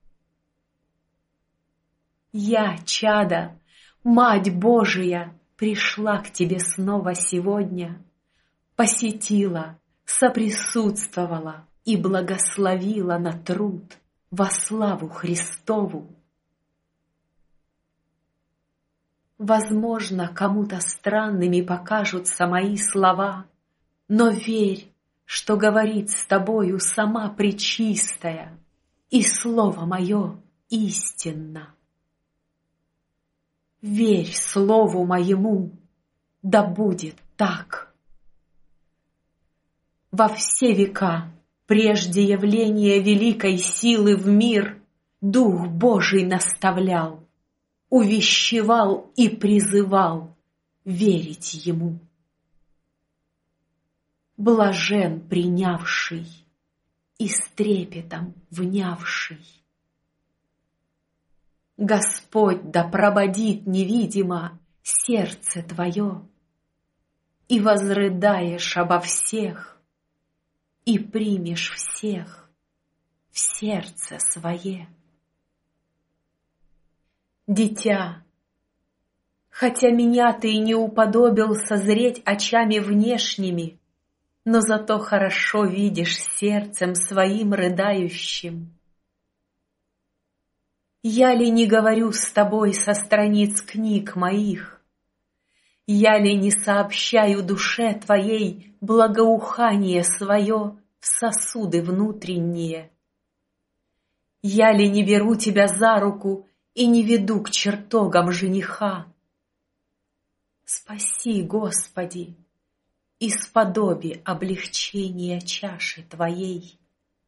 Я, чадо, Мать Божия, пришла к тебе снова сегодня, посетила, соприсутствовала и благословила на труд во славу Христову. Возможно, кому-то странными покажутся мои слова, но верь, что говорит с тобою сама Пречистая, и слово мое истинно. Верь слову моему, да будет так. Во все века, прежде явления великой силы в мир, Дух Божий наставлял, увещевал и призывал верить Ему. Блажен принявший и с трепетом внявший. Господь да прободит невидимо сердце твое, и возрыдаешь обо всех, и примешь всех в сердце свое. Дитя, хотя меня ты и не уподобил созреть очами внешними, но зато хорошо видишь сердцем своим рыдающим. Я ли не говорю с тобой со страниц книг моих? Я ли не сообщаю душе твоей благоухание свое в сосуды внутренние? Я ли не беру тебя за руку и не веду к чертогам жениха? Спаси, Господи, и сподоби облегчения чаши твоей.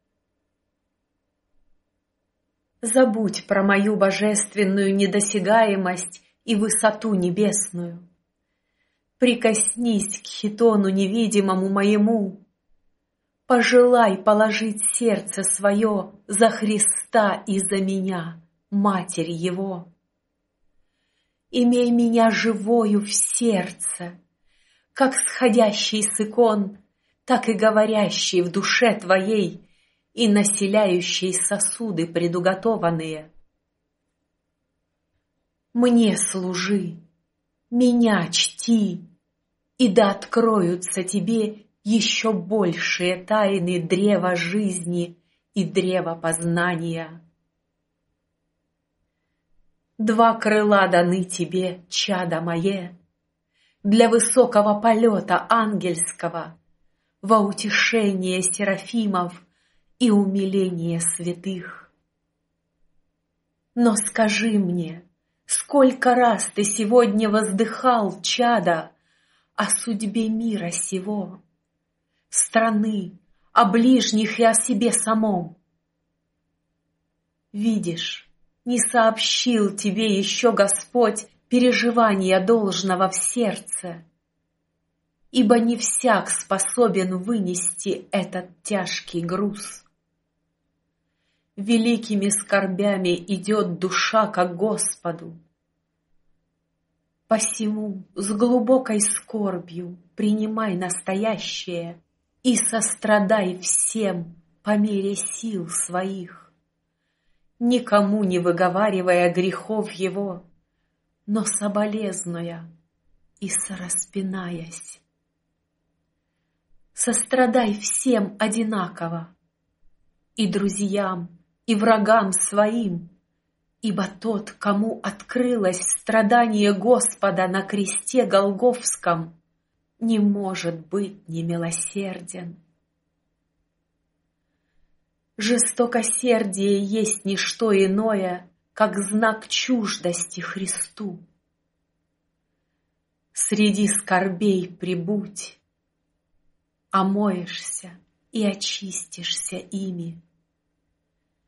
Забудь про мою божественную недосягаемость и высоту небесную. Прикоснись к хитону невидимому моему. Пожелай положить сердце свое за Христа и за меня, Матерь Его. Имей меня живою в сердце, как сходящий с икон, так и говорящий в душе твоей и населяющий сосуды предуготованные. Мне служи, меня чти, и да откроются тебе еще большие тайны древа жизни и древа познания. Два крыла даны тебе, чадо мое, для высокого полета ангельского, во утешение серафимов и умиление святых. Но скажи мне, сколько раз ты сегодня воздыхал, чадо, о судьбе мира сего, страны, о ближних и о себе самом? Видишь, не сообщил тебе еще Господь переживания должного в сердце, ибо не всяк способен вынести этот тяжкий груз. Великими скорбями идет душа ко Господу. Посему с глубокой скорбью принимай настоящее и сострадай всем по мере сил своих, никому не выговаривая грехов его, но соболезнуя и сораспинаясь. Сострадай всем одинаково, и друзьям, и врагам своим, ибо тот, кому открылось страдание Господа на кресте Голгофском, не может быть немилосерден. Жестокосердие есть не что иное, как знак чуждости Христу. Среди скорбей прибудь, омоешься и очистишься ими.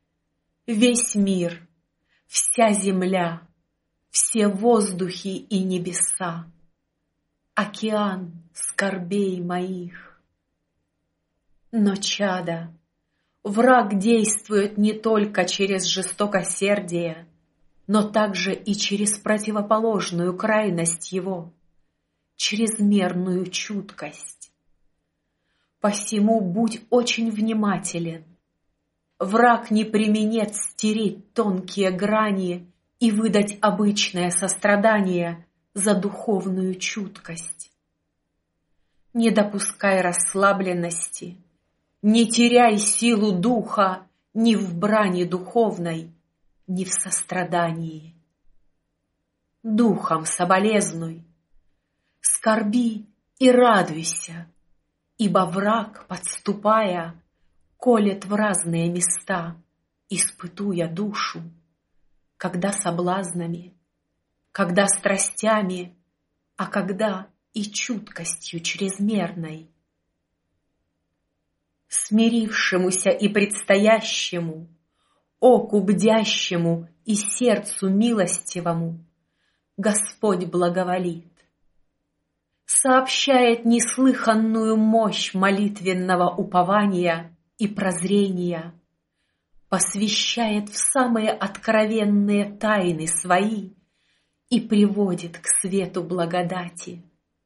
весь мир, вся земля, все воздухи и небеса, океан скорбей моих. Но, чада, враг действует не только через жестокосердие, но также и через противоположную крайность его, чрезмерную чуткость. Посему будь очень внимателен. Враг не преминет стереть тонкие грани и выдать обычное сострадание за духовную чуткость. Не допускай расслабленности, не теряй силу духа ни в брани духовной, ни в сострадании. Духом соболезнуй, скорби и радуйся, ибо враг, подступая, колет в разные места, испытуя душу, когда соблазнами, когда страстями, а когда и чуткостью чрезмерной. Смирившемуся и предстоящему, оку бдящему и сердцу милостивому Господь благоволит, сообщает неслыханную мощь молитвенного упования и прозрения, посвящает в самые откровенные тайны свои и приводит к свету благодати.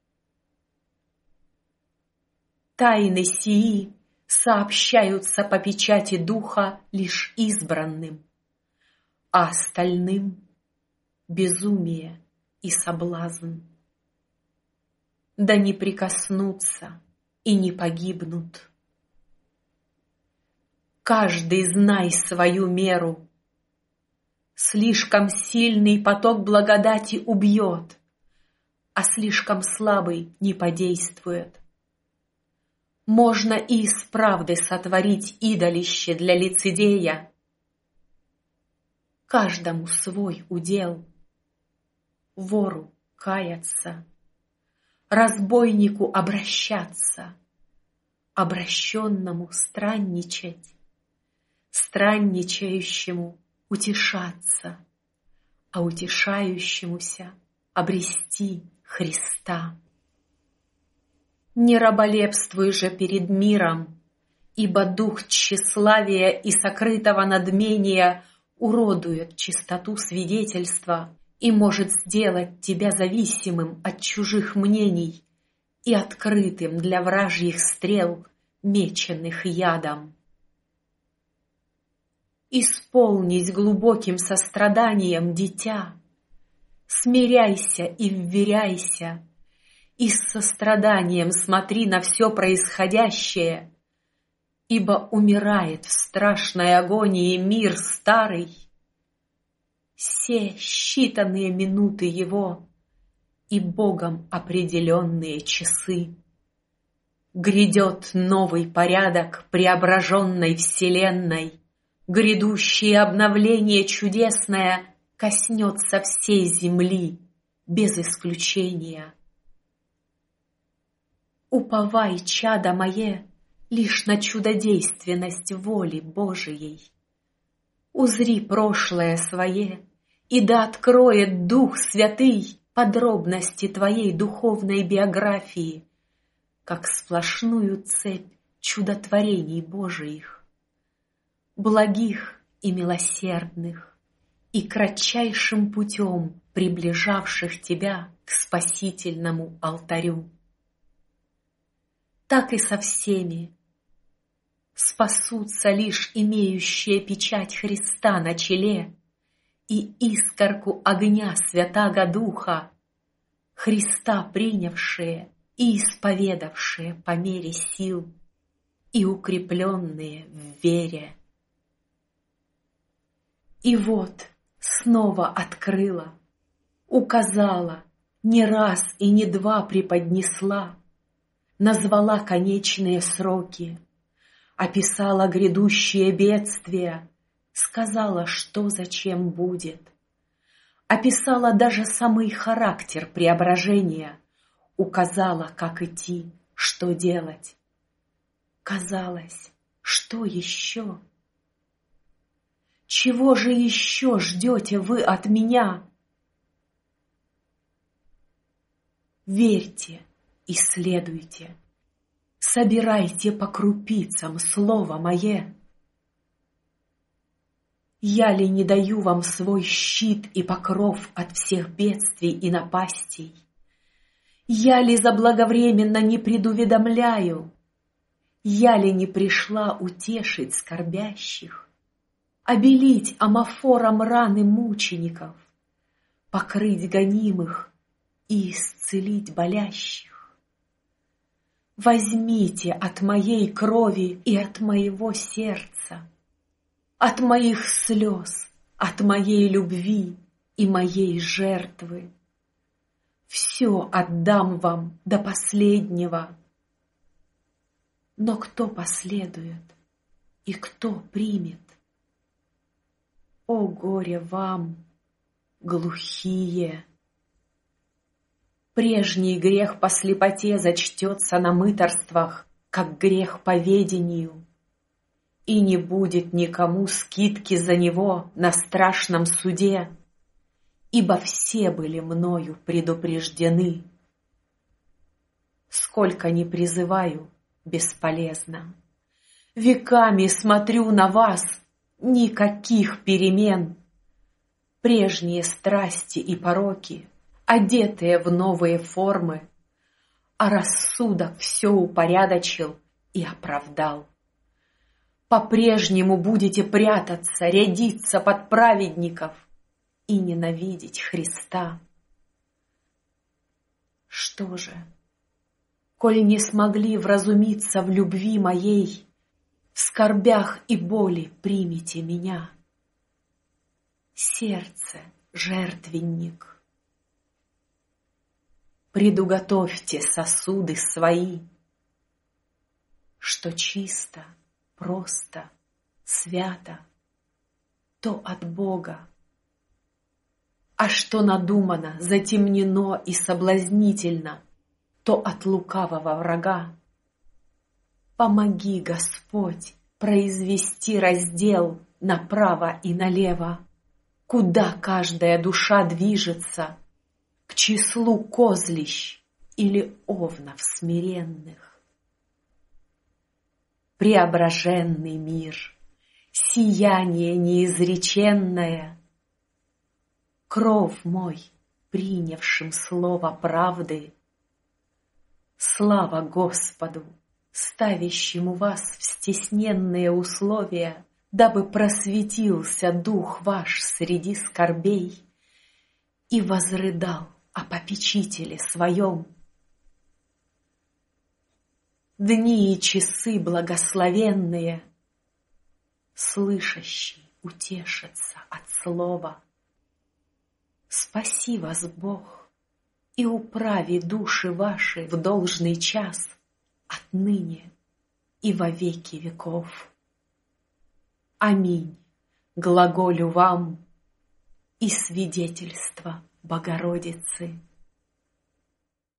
Тайны сии сообщаются по печати Духа лишь избранным, а остальным — безумие и соблазн. Да не прикоснутся и не погибнут. Каждый знай свою меру. Слишком сильный поток благодати убьет, а слишком слабый не подействует. Можно и из правды сотворить идолище для лицедея. Каждому свой удел. Вору каяться, разбойнику обращаться, обращенному странничать, странничающему утешаться, а утешающемуся обрести Христа. Не раболепствуй же перед миром, ибо дух тщеславия и сокрытого надмения уродует чистоту свидетельства и может сделать тебя зависимым от чужих мнений и открытым для вражьих стрел, меченных ядом. Исполнись глубоким состраданием, дитя, смиряйся и вверяйся, и с состраданием смотри на все происходящее, ибо умирает в страшной агонии мир старый. Се считанные минуты его и Богом определенные часы. Грядет новый порядок преображенной вселенной, грядущее обновление чудесное коснется всей земли без исключения. Уповай, чадо мое, лишь на чудодейственность воли Божией. Узри прошлое свое, и да откроет Дух Святый подробности твоей духовной биографии, как сплошную цепь чудотворений Божиих, благих и милосердных, и кратчайшим путем приближавших тебя к спасительному алтарю. Так и со всеми. Спасутся лишь имеющие печать Христа на челе и искорку огня Святаго Духа, Христа принявшие и исповедавшие по мере сил и укрепленные в вере. И вот снова открыла, указала, не раз и не два преподнесла, назвала конечные сроки, описала грядущие бедствия, сказала, что зачем будет, описала даже самый характер преображения, указала, как идти, что делать. Казалось, что еще? Чего же еще ждете вы от меня? Верьте и следуйте, собирайте по крупицам слово мое. Я ли не даю вам свой щит и покров от всех бедствий и напастей? Я ли заблаговременно не предуведомляю? Я ли не пришла утешить скорбящих, обелить амафором раны мучеников, покрыть гонимых и исцелить болящих? Возьмите от моей крови и от моего сердца, от моих слез, от моей любви и моей жертвы. Все отдам вам до последнего. Но кто последует и кто примет? О горе вам, глухие! Прежний грех по слепоте зачтется на мытарствах, как грех по ведению, и не будет никому скидки за него на страшном суде, ибо все были мною предупреждены. Сколько ни призываю, бесполезно. Веками смотрю на вас, никаких перемен. Прежние страсти и пороки, одетые в новые формы, а рассудок все упорядочил и оправдал. По-прежнему будете прятаться, рядиться под праведников и ненавидеть Христа. Что же, коль не смогли вразумиться в любви моей, в скорбях и боли примите меня. Сердце — жертвенник. Предуготовьте сосуды свои, что чисто, просто, свято, то от Бога, а что надумано, затемнено и соблазнительно, то от лукавого врага. Помоги, Господь, произвести раздел направо и налево, куда каждая душа движется, к числу козлищ или овнов смиренных. Преображенный мир, сияние неизреченное, кров мой, принявшим слово правды, слава Господу, ставящему вас в стесненные условия, дабы просветился дух ваш среди скорбей и возрыдал о попечителе своем. Дни и часы благословенные, слышащий утешится от слова. Спаси вас, Бог, и управи души ваши в должный час отныне и во веки веков. Аминь. Глаголю вам и свидетельство Богородицы.